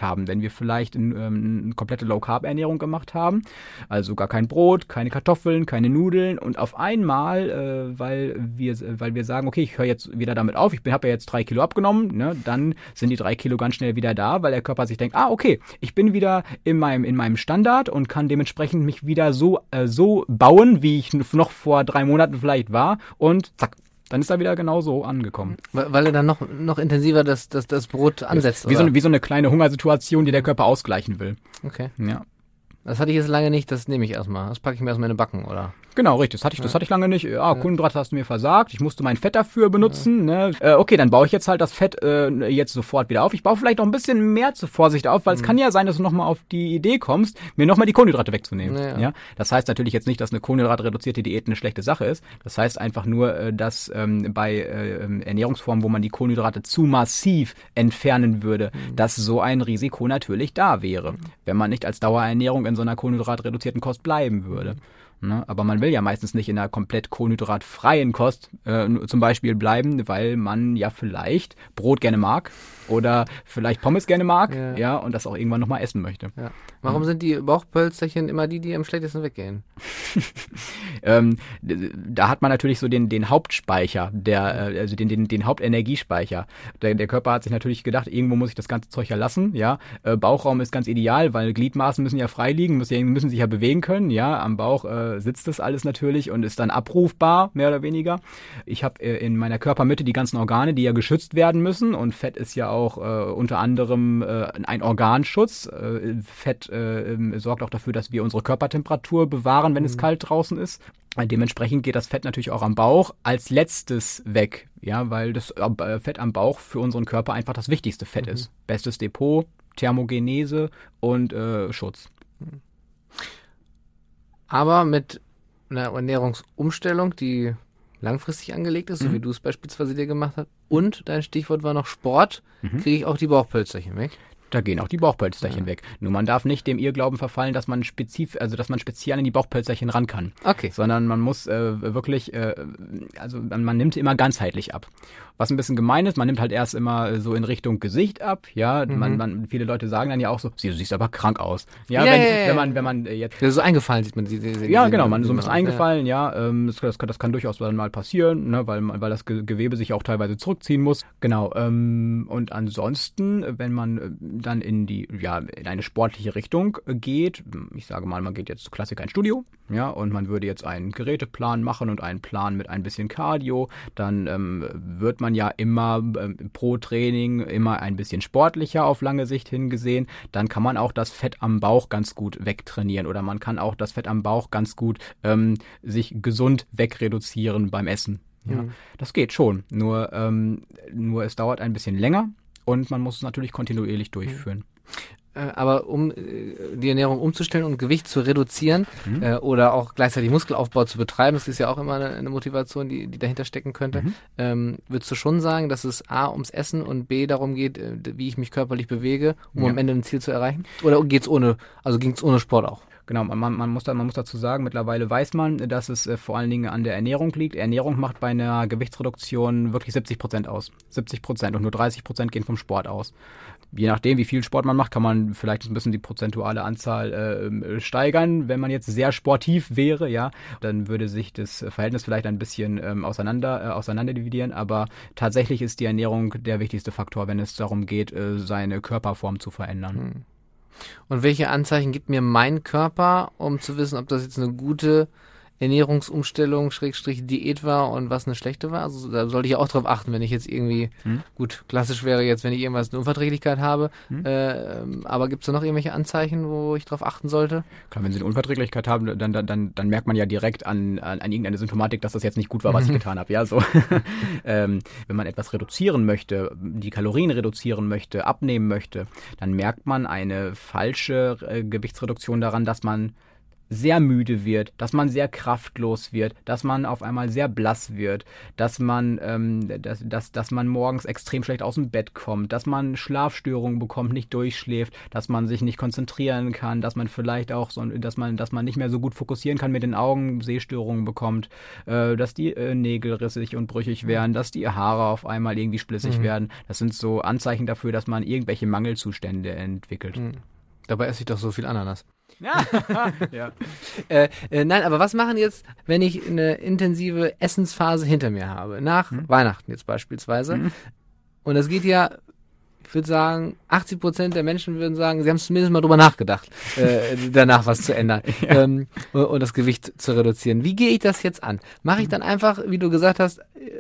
haben, wenn wir vielleicht ein, ähm, eine komplette Low-Carb-Ernährung gemacht haben, also gar kein Brot, keine Kartoffeln, keine Nudeln und auf einmal, äh, weil wir weil wir sagen, okay, ich höre jetzt wieder damit auf, ich habe ja jetzt drei Kilo abgenommen, ne, dann sind die drei Kilo ganz schnell wieder da, weil der Körper sich denkt, ah, okay, ich bin wieder in meinem, in meinem Standard und kann dementsprechend mich wieder so, äh, so bauen, wie ich noch vor drei Monaten vielleicht war und zack, dann ist er wieder genauso angekommen. Weil, weil er dann noch, noch intensiver das, das, das Brot ansetzt, wie oder? So, wie so eine kleine Hungersituation, die der Körper ausgleichen will. Okay. Ja. Das hatte ich jetzt lange nicht, das nehme ich erstmal. Das packe ich mir erstmal in den Backen, oder? Genau, richtig. Das hatte ich, das hatte ich lange nicht. Ah, Ja. Kohlenhydrate hast du mir versagt. Ich musste mein Fett dafür benutzen. Ja. Ne? Äh, okay, dann baue ich jetzt halt das Fett äh, jetzt sofort wieder auf. Ich baue vielleicht noch ein bisschen mehr zur Vorsicht auf, weil mhm. es kann ja sein, dass du nochmal auf die Idee kommst, mir nochmal die Kohlenhydrate wegzunehmen. Ja. Ja? Das heißt natürlich jetzt nicht, dass eine kohlenhydratreduzierte Diät eine schlechte Sache ist. Das heißt einfach nur, äh, dass ähm, bei äh, Ernährungsformen, wo man die Kohlenhydrate zu massiv entfernen würde, mhm. dass so ein Risiko natürlich da wäre, mhm. wenn man nicht als Dauerernährung in so einer kohlenhydratreduzierten Kost bleiben würde. Mhm. Ne? Aber man will ja meistens nicht in einer komplett kohlenhydratfreien Kost äh, zum Beispiel bleiben, weil man ja vielleicht Brot gerne mag oder vielleicht Pommes gerne mag, ja, ja und das auch irgendwann nochmal essen möchte. Ja. Warum mhm. sind die Bauchpölsterchen immer die, die am schlechtesten weggehen? ähm, da hat man natürlich so den, den Hauptspeicher, der, also den, den, den Hauptenergiespeicher. Der, der Körper hat sich natürlich gedacht, irgendwo muss ich das ganze Zeug ja lassen, ja. Äh, Bauchraum ist ganz ideal, weil Gliedmaßen müssen ja frei liegen, müssen, müssen sich ja bewegen können, ja. Am Bauch äh, sitzt das alles natürlich und ist dann abrufbar, mehr oder weniger. Ich habe äh, in meiner Körpermitte die ganzen Organe, die ja geschützt werden müssen und Fett ist ja auch äh, unter anderem äh, ein Organschutz. Äh, Fett äh, sorgt auch dafür, dass wir unsere Körpertemperatur bewahren, wenn mhm. es kalt draußen ist. Dementsprechend geht das Fett natürlich auch am Bauch als letztes weg, ja, weil das äh, Fett am Bauch für unseren Körper einfach das wichtigste Fett mhm. ist. Bestes Depot, Thermogenese und äh, Schutz. Aber mit einer Ernährungsumstellung, die langfristig angelegt ist, mhm. so wie du es beispielsweise dir gemacht hast, und dein Stichwort war noch Sport, mhm. kriege ich auch die Bauchpölsterchen weg. Da gehen auch die Bauchpölsterchen ja. weg. Nur man darf nicht dem Irrglauben verfallen, dass man spezif, also dass man speziell an die Bauchpölsterchen ran kann. Okay. Sondern man muss äh, wirklich, äh, also man, man nimmt immer ganzheitlich ab. Was ein bisschen gemein ist, man nimmt halt erst immer so in Richtung Gesicht ab, ja, mhm. man, man, viele Leute sagen dann ja auch so, du siehst aber krank aus. Ja, ja, wenn, ja, ja. wenn man, wenn man jetzt... Ja, so eingefallen sieht man sie. Ja, genau, man so ein bisschen eingefallen, ja, ja ähm, das, das, kann, das kann durchaus dann mal passieren, ne, weil, weil das Gewebe sich auch teilweise zurückziehen muss. Genau, ähm, und ansonsten, wenn man dann in die, ja, in eine sportliche Richtung geht, ich sage mal, man geht jetzt zu Klassiker ins Studio, ja, und man würde jetzt einen Geräteplan machen und einen Plan mit ein bisschen Cardio, dann ähm, wird man ja immer ähm, pro Training immer ein bisschen sportlicher auf lange Sicht hingesehen, dann kann man auch das Fett am Bauch ganz gut wegtrainieren oder man kann auch das Fett am Bauch ganz gut ähm, sich gesund wegreduzieren beim Essen. Ja, mhm. Das geht schon, nur, ähm, nur es dauert ein bisschen länger und man muss es natürlich kontinuierlich durchführen. Mhm. Aber um äh, die Ernährung umzustellen und Gewicht zu reduzieren mhm. äh, oder auch gleichzeitig Muskelaufbau zu betreiben, das ist ja auch immer eine, eine Motivation, die, die dahinter stecken könnte, mhm. ähm, würdest du schon sagen, dass es A ums Essen und B darum geht, äh, wie ich mich körperlich bewege, um ja. am Ende ein Ziel zu erreichen? Oder geht's ohne, also ging's ohne Sport auch? Genau, man, man, muss da, man muss dazu sagen, mittlerweile weiß man, dass es äh, vor allen Dingen an der Ernährung liegt. Ernährung macht bei einer Gewichtsreduktion wirklich siebzig Prozent aus. siebzig Prozent und nur dreißig Prozent gehen vom Sport aus. Je nachdem, wie viel Sport man macht, kann man vielleicht ein bisschen die prozentuale Anzahl äh, steigern. Wenn man jetzt sehr sportiv wäre, ja, dann würde sich das Verhältnis vielleicht ein bisschen ähm, auseinander, äh, auseinander dividieren. Aber tatsächlich ist die Ernährung der wichtigste Faktor, wenn es darum geht, äh, seine Körperform zu verändern. Hm. Und welche Anzeichen gibt mir mein Körper, um zu wissen, ob das jetzt eine gute Ernährungsumstellung, Schrägstrich Diät war und was eine schlechte war? Also da sollte ich ja auch drauf achten, wenn ich jetzt irgendwie, hm? gut, klassisch wäre jetzt, wenn ich irgendwas eine Unverträglichkeit habe, hm? äh, aber gibt es da noch irgendwelche Anzeichen, wo ich drauf achten sollte? Klar, wenn Sie eine Unverträglichkeit haben, dann, dann, dann, dann merkt man ja direkt an, an, an irgendeine Symptomatik, dass das jetzt nicht gut war, was ich getan habe. Ja, so. ähm, wenn man etwas reduzieren möchte, die Kalorien reduzieren möchte, abnehmen möchte, dann merkt man eine falsche äh, Gewichtsreduktion daran, dass man sehr müde wird, dass man sehr kraftlos wird, dass man auf einmal sehr blass wird, dass man, ähm, dass, dass, dass man morgens extrem schlecht aus dem Bett kommt, dass man Schlafstörungen bekommt, nicht durchschläft, dass man sich nicht konzentrieren kann, dass man vielleicht auch so, dass man, dass man nicht mehr so gut fokussieren kann mit den Augen, Sehstörungen bekommt, äh, dass die äh, Nägel rissig und brüchig werden, dass die Haare auf einmal irgendwie splissig mhm. werden. Das sind so Anzeichen dafür, dass man irgendwelche Mangelzustände entwickelt. Mhm. Dabei esse ich doch so viel Ananas. Ja. ja. Äh, äh, nein, aber was machen jetzt, wenn ich eine intensive Essensphase hinter mir habe? Nach hm. Weihnachten jetzt beispielsweise. Hm. Und das geht ja, ich würde sagen, achtzig Prozent der Menschen würden sagen, sie haben zumindest mal drüber nachgedacht, äh, danach was zu ändern ja. ähm, und, und das Gewicht zu reduzieren. Wie gehe ich das jetzt an? Mache ich dann einfach, wie du gesagt hast,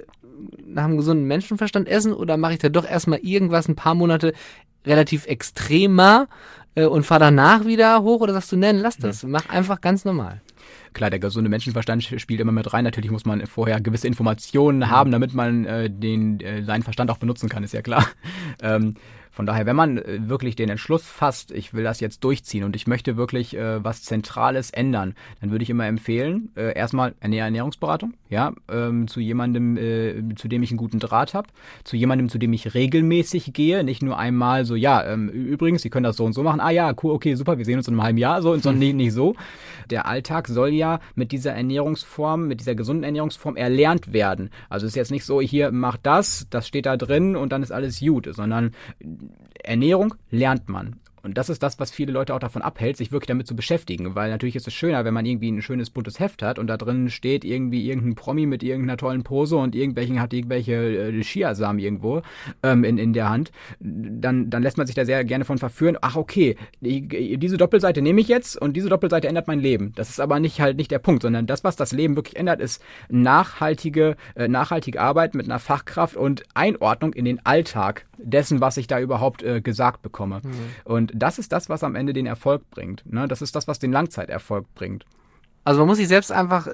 nach einem gesunden Menschenverstand essen oder mache ich da doch erstmal irgendwas ein paar Monate relativ extremer und fahr danach wieder hoch oder sagst du, nein, lass das, mach einfach ganz normal. Klar, der gesunde Menschenverstand spielt immer mit rein. Natürlich muss man vorher gewisse Informationen mhm. haben, damit man äh, den äh, seinen Verstand auch benutzen kann, ist ja klar. Ähm, von daher, wenn man äh, wirklich den Entschluss fasst, ich will das jetzt durchziehen und ich möchte wirklich äh, was Zentrales ändern, dann würde ich immer empfehlen, äh, erstmal eine Ernährungsberatung, ja, ähm, zu jemandem, äh, zu dem ich einen guten Draht habe, zu jemandem, zu dem ich regelmäßig gehe, nicht nur einmal so, ja, ähm, übrigens, Sie können das so und so machen, ah ja, cool, okay, super, wir sehen uns in einem halben Jahr, so und so, mhm. nicht, nicht so. Der Alltag soll ja mit dieser Ernährungsform, mit dieser gesunden Ernährungsform erlernt werden. Also es ist jetzt nicht so, hier, mach das, das steht da drin und dann ist alles gut, sondern Ernährung lernt man. Und das ist das, was viele Leute auch davon abhält, sich wirklich damit zu beschäftigen. Weil natürlich ist es schöner, wenn man irgendwie ein schönes buntes Heft hat und da drin steht irgendwie irgendein Promi mit irgendeiner tollen Pose und irgendwelchen hat irgendwelche äh, Chiasamen irgendwo ähm, in, in der Hand. Dann, dann lässt man sich da sehr gerne von verführen. Ach okay, die, diese Doppelseite nehme ich jetzt und diese Doppelseite ändert mein Leben. Das ist aber nicht halt nicht der Punkt, sondern das, was das Leben wirklich ändert, ist nachhaltige, äh, nachhaltige Arbeit mit einer Fachkraft und Einordnung in den Alltag dessen, was ich da überhaupt äh, gesagt bekomme. Mhm. Und das ist das, was am Ende den Erfolg bringt. Ne? Das ist das, was den Langzeiterfolg bringt. Also man muss sich selbst einfach äh,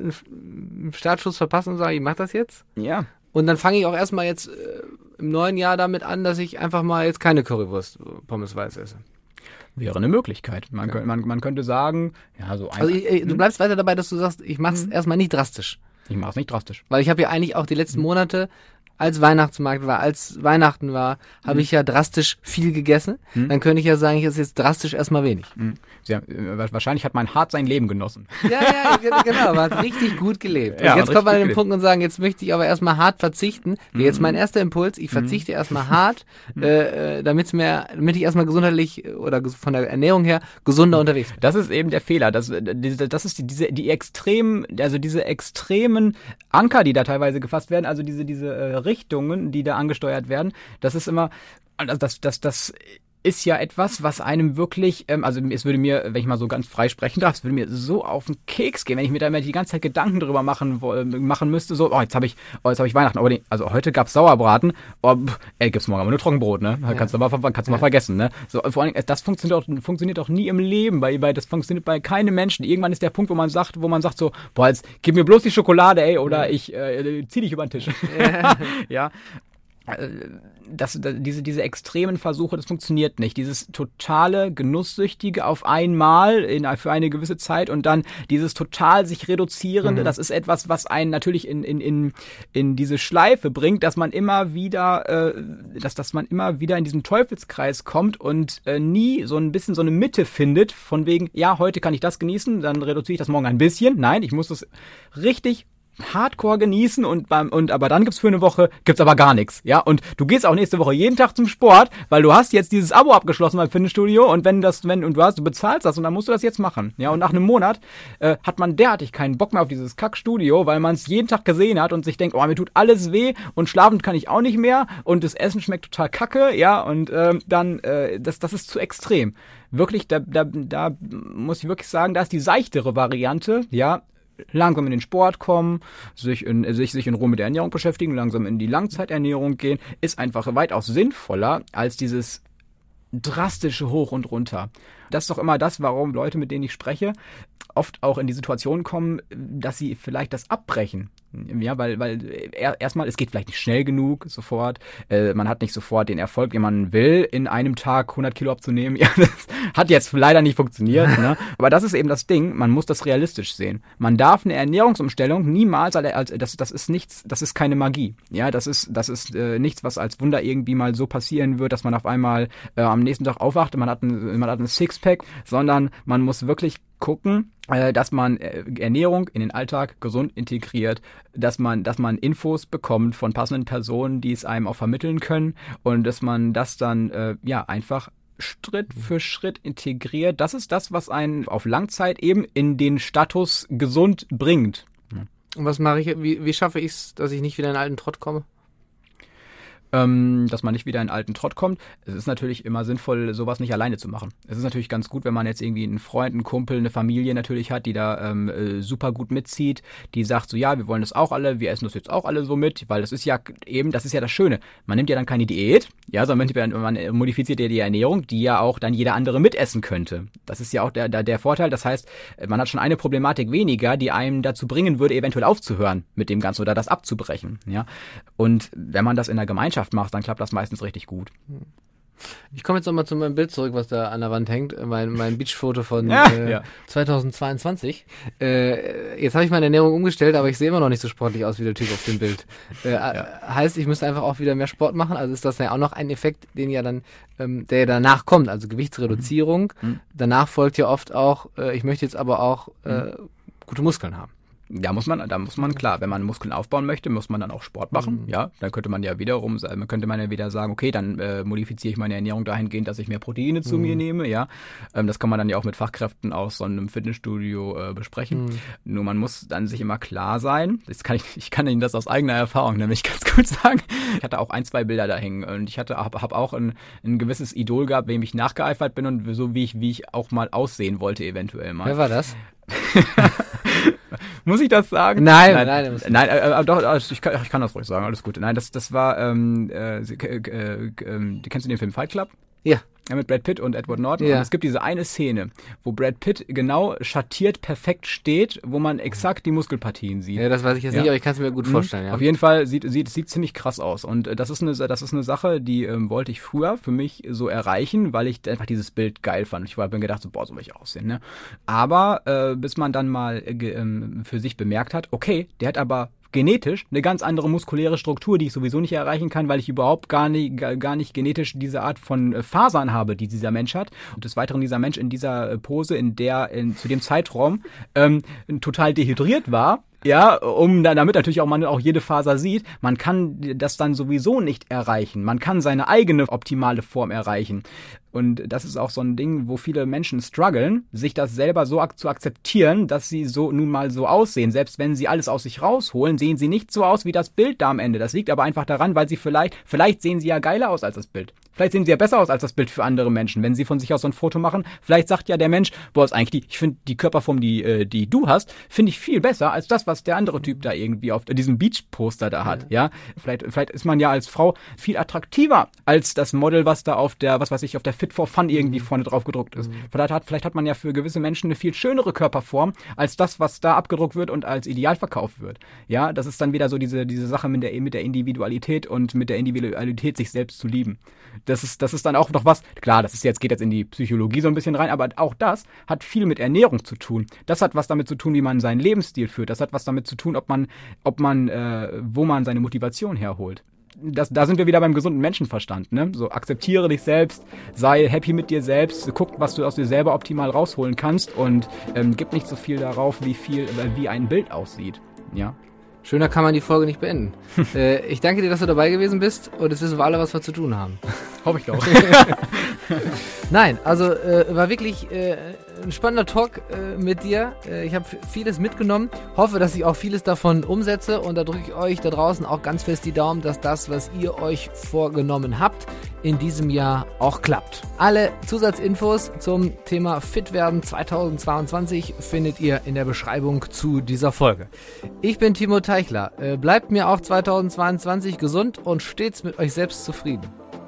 einen Startschuss verpassen und sagen, ich mach das jetzt. Ja. Und dann fange ich auch erstmal jetzt äh, im neuen Jahr damit an, dass ich einfach mal jetzt keine Currywurst Pommes weiß esse. Wäre eine Möglichkeit. Man, ja. könnte, man, man könnte sagen, ja, so ein. Also ich, ich, du bleibst weiter dabei, dass du sagst, ich mach's mhm. erstmal nicht drastisch. Ich mach's nicht drastisch. Weil ich habe ja eigentlich auch die letzten mhm. Monate, als Weihnachtsmarkt war, als Weihnachten war, habe mhm. ich ja drastisch viel gegessen. Mhm. Dann könnte ich ja sagen, ich esse jetzt drastisch erstmal wenig. Mhm. Ja, wahrscheinlich hat mein Hart sein Leben genossen. Ja, ja, genau, man hat richtig gut gelebt. Und ja, jetzt kommt man an den Punkt und sagen, jetzt möchte ich aber erstmal hart verzichten. Wäre mhm. jetzt mein erster Impuls, ich verzichte mhm. erstmal hart, äh, damit's mir, damit ich erstmal gesundheitlich oder von der Ernährung her gesunder unterwegs bin. Das ist eben der Fehler. Das, das ist die, diese, die extremen, also diese extremen Anker, die da teilweise gefasst werden, also diese, diese äh, Richtungen, die da angesteuert werden, das ist immer, das, das, das ist ja etwas, was einem wirklich, ähm, also es würde mir, wenn ich mal so ganz frei sprechen darf, es würde mir so auf den Keks gehen, wenn ich mir da immer die ganze Zeit Gedanken drüber machen machen müsste, so, oh, jetzt habe ich, oh, jetzt habe ich Weihnachten, oh, nee, also heute gab's Sauerbraten, oh, ey, gibt's morgen aber nur Trockenbrot, ne? Ja. Kannst du mal, kannst du mal ja. vergessen, ne? So, vor allem, das funktioniert auch, funktioniert auch nie im Leben, weil, weil das funktioniert bei keinem Menschen. Irgendwann ist der Punkt, wo man sagt, wo man sagt so, boah, jetzt gib mir bloß die Schokolade, ey, oder ja. ich äh, zieh dich über den Tisch. Ja. ja. Das, das, diese, diese extremen Versuche, das funktioniert nicht. Dieses totale Genusssüchtige auf einmal in, für eine gewisse Zeit und dann dieses total sich reduzierende, mhm. das ist etwas, was einen natürlich in, in, in, in diese Schleife bringt, dass man immer wieder, äh, dass, dass man immer wieder in diesen Teufelskreis kommt und äh, nie so ein bisschen so eine Mitte findet, von wegen, ja, heute kann ich das genießen, dann reduziere ich das morgen ein bisschen. Nein, ich muss das richtig Hardcore genießen und beim und aber dann gibt's für eine Woche gibt's aber gar nichts, ja, und du gehst auch nächste Woche jeden Tag zum Sport, weil du hast jetzt dieses Abo abgeschlossen beim Fitnessstudio und wenn das wenn und du hast du bezahlst das und dann musst du das jetzt machen, ja, und nach einem Monat äh, hat man derartig keinen Bock mehr auf dieses Kackstudio, weil man es jeden Tag gesehen hat und sich denkt, oh, mir tut alles weh und schlafen kann ich auch nicht mehr und das Essen schmeckt total kacke, ja, und ähm, dann äh, das das ist zu extrem. Wirklich, da da da muss ich wirklich sagen, da ist die seichtere Variante, ja, langsam in den Sport kommen, sich in, sich, sich in Ruhe mit der Ernährung beschäftigen, langsam in die Langzeiternährung gehen, ist einfach weitaus sinnvoller als dieses drastische Hoch und Runter. Das ist doch immer das, warum Leute, mit denen ich spreche, oft auch in die Situation kommen, dass sie vielleicht das abbrechen. Ja, weil, weil er, erstmal, es geht vielleicht nicht schnell genug sofort. Äh, man hat nicht sofort den Erfolg, den man will, in einem Tag hundert Kilo abzunehmen. Ja, das hat jetzt leider nicht funktioniert. Ne? Aber das ist eben das Ding, man muss das realistisch sehen. Man darf eine Ernährungsumstellung niemals, als, als das, das ist nichts, das ist keine Magie. Ja, das ist, das ist äh, nichts, was als Wunder irgendwie mal so passieren wird, dass man auf einmal äh, am nächsten Tag aufwacht und man hat ein, man hat ein Sixpack, sondern man muss wirklich gucken, dass man Ernährung in den Alltag gesund integriert, dass man, dass man Infos bekommt von passenden Personen, die es einem auch vermitteln können und dass man das dann äh, ja einfach Schritt für Schritt integriert. Das ist das, was einen auf Langzeit eben in den Status gesund bringt. Und was mache ich? Wie, wie schaffe ich es, dass ich nicht wieder in den alten Trott komme? Ähm, dass man nicht wieder in einen alten Trott kommt. Es ist natürlich immer sinnvoll, sowas nicht alleine zu machen. Es ist natürlich ganz gut, wenn man jetzt irgendwie einen Freund, einen Kumpel, eine Familie natürlich hat, die da ähm, äh, super gut mitzieht, die sagt so, ja, wir wollen das auch alle, wir essen das jetzt auch alle so mit, weil das ist ja eben, das ist ja das Schöne. Man nimmt ja dann keine Diät, ja, sondern man modifiziert ja die Ernährung, die ja auch dann jeder andere mitessen könnte. Das ist ja auch der, der, der Vorteil. Das heißt, man hat schon eine Problematik weniger, die einem dazu bringen würde, eventuell aufzuhören mit dem Ganzen oder das abzubrechen, ja. Und wenn man das in der Gemeinschaft macht, dann klappt das meistens richtig gut. Ich komme jetzt nochmal zu meinem Bild zurück, was da an der Wand hängt. Mein, mein Beachfoto von ja, äh, ja. zweitausendzweiundzwanzig. Äh, jetzt habe ich meine Ernährung umgestellt, aber ich sehe immer noch nicht so sportlich aus wie der Typ auf dem Bild. Äh, ja. Heißt, ich müsste einfach auch wieder mehr Sport machen. Also ist das ja auch noch ein Effekt, den ja dann, ähm, der danach kommt. Also Gewichtsreduzierung. Mhm. Danach folgt ja oft auch, äh, ich möchte jetzt aber auch äh, gute Muskeln haben. Da muss man, da muss man, klar, wenn man Muskeln aufbauen möchte, muss man dann auch Sport machen, mhm. ja, dann könnte man ja wiederum, könnte man ja wieder sagen, okay, dann äh, modifiziere ich meine Ernährung dahingehend, dass ich mehr Proteine zu mhm. mir nehme, ja, ähm, das kann man dann ja auch mit Fachkräften aus so einem Fitnessstudio äh, besprechen, mhm. nur man muss dann sich immer klar sein, das kann ich, ich kann Ihnen das aus eigener Erfahrung nämlich ganz gut sagen, ich hatte auch ein, zwei Bilder da hängen und ich hatte, habe hab auch ein, ein gewisses Idol gehabt, wem ich nachgeeifert bin und so wie ich, wie ich auch mal aussehen wollte eventuell mal. Wer war das? Muss ich das sagen? Nein, nein, nein, nein, äh, äh, doch, also ich, kann, ich kann das ruhig sagen, alles gut. Nein, das, das war, ähm, äh, äh, äh, äh, kennst du den Film Fight Club? Ja. Ja, mit Brad Pitt und Edward Norton. Ja. Und es gibt diese eine Szene, wo Brad Pitt genau schattiert perfekt steht, wo man exakt die Muskelpartien sieht. Ja, das weiß ich jetzt ja. nicht, aber ich kann es mir gut vorstellen. Ja. Auf jeden Fall sieht sieht sieht ziemlich krass aus. Und äh, das ist eine das ist eine Sache, die ähm, wollte ich früher für mich so erreichen, weil ich einfach dieses Bild geil fand. Ich war bin gedacht so, boah, so will ich aussehen. Ne? Aber äh, bis man dann mal äh, ähm, für sich bemerkt hat, okay, der hat aber genetisch eine ganz andere muskuläre Struktur, die ich sowieso nicht erreichen kann, weil ich überhaupt gar nicht, gar nicht genetisch diese Art von Fasern habe, die dieser Mensch hat. Und des Weiteren dieser Mensch in dieser Pose, in der in, zu dem Zeitraum ähm, total dehydriert war, ja, um dann, damit natürlich auch man auch jede Faser sieht, man kann das dann sowieso nicht erreichen. Man kann seine eigene optimale Form erreichen. Und das ist auch so ein Ding, wo viele Menschen strugglen, sich das selber so ak- zu akzeptieren, dass sie so nun mal so aussehen. Selbst wenn sie alles aus sich rausholen, sehen sie nicht so aus wie das Bild da am Ende. Das liegt aber einfach daran, weil sie vielleicht, vielleicht sehen sie ja geiler aus als das Bild. Vielleicht sehen sie ja besser aus als das Bild für andere Menschen, wenn sie von sich aus so ein Foto machen. Vielleicht sagt ja der Mensch, boah, ist eigentlich die, ich finde die Körperform, die äh, die du hast, finde ich viel besser als das, was der andere Typ da irgendwie auf diesem Beach-Poster da hat. Ja, ja? Vielleicht, vielleicht ist man ja als Frau viel attraktiver als das Model, was da auf der, was weiß ich, auf der Fit for Fun irgendwie vorne drauf gedruckt ist. Mhm. Vielleicht hat, vielleicht hat man ja für gewisse Menschen eine viel schönere Körperform als das, was da abgedruckt wird und als ideal verkauft wird. Ja, das ist dann wieder so diese diese Sache mit der mit der Individualität und mit der Individualität sich selbst zu lieben. Das ist, das ist dann auch noch was, klar, das ist jetzt, geht jetzt in die Psychologie so ein bisschen rein, aber auch das hat viel mit Ernährung zu tun. Das hat was damit zu tun, wie man seinen Lebensstil führt. Das hat was damit zu tun, ob man, ob man, äh, wo man seine Motivation herholt. Das, da sind wir wieder beim gesunden Menschenverstand, ne? So, akzeptiere dich selbst, sei happy mit dir selbst, guck, was du aus dir selber optimal rausholen kannst und ähm, gib nicht so viel darauf, wie viel, äh, wie ein Bild aussieht, ja. Schöner kann man die Folge nicht beenden. äh, ich danke dir, dass du dabei gewesen bist und jetzt wissen wir alle, was wir zu tun haben. Hoffe ich doch. Nein, also äh, war wirklich äh, ein spannender Talk äh, mit dir. Äh, ich habe vieles mitgenommen. Hoffe, dass ich auch vieles davon umsetze und da drücke ich euch da draußen auch ganz fest die Daumen, dass das, was ihr euch vorgenommen habt, in diesem Jahr auch klappt. Alle Zusatzinfos zum Thema Fitwerden zweitausendzweiundzwanzig findet ihr in der Beschreibung zu dieser Folge. Ich bin Timo Teichler. Äh, bleibt mir auch zweitausendzweiundzwanzig gesund und stets mit euch selbst zufrieden.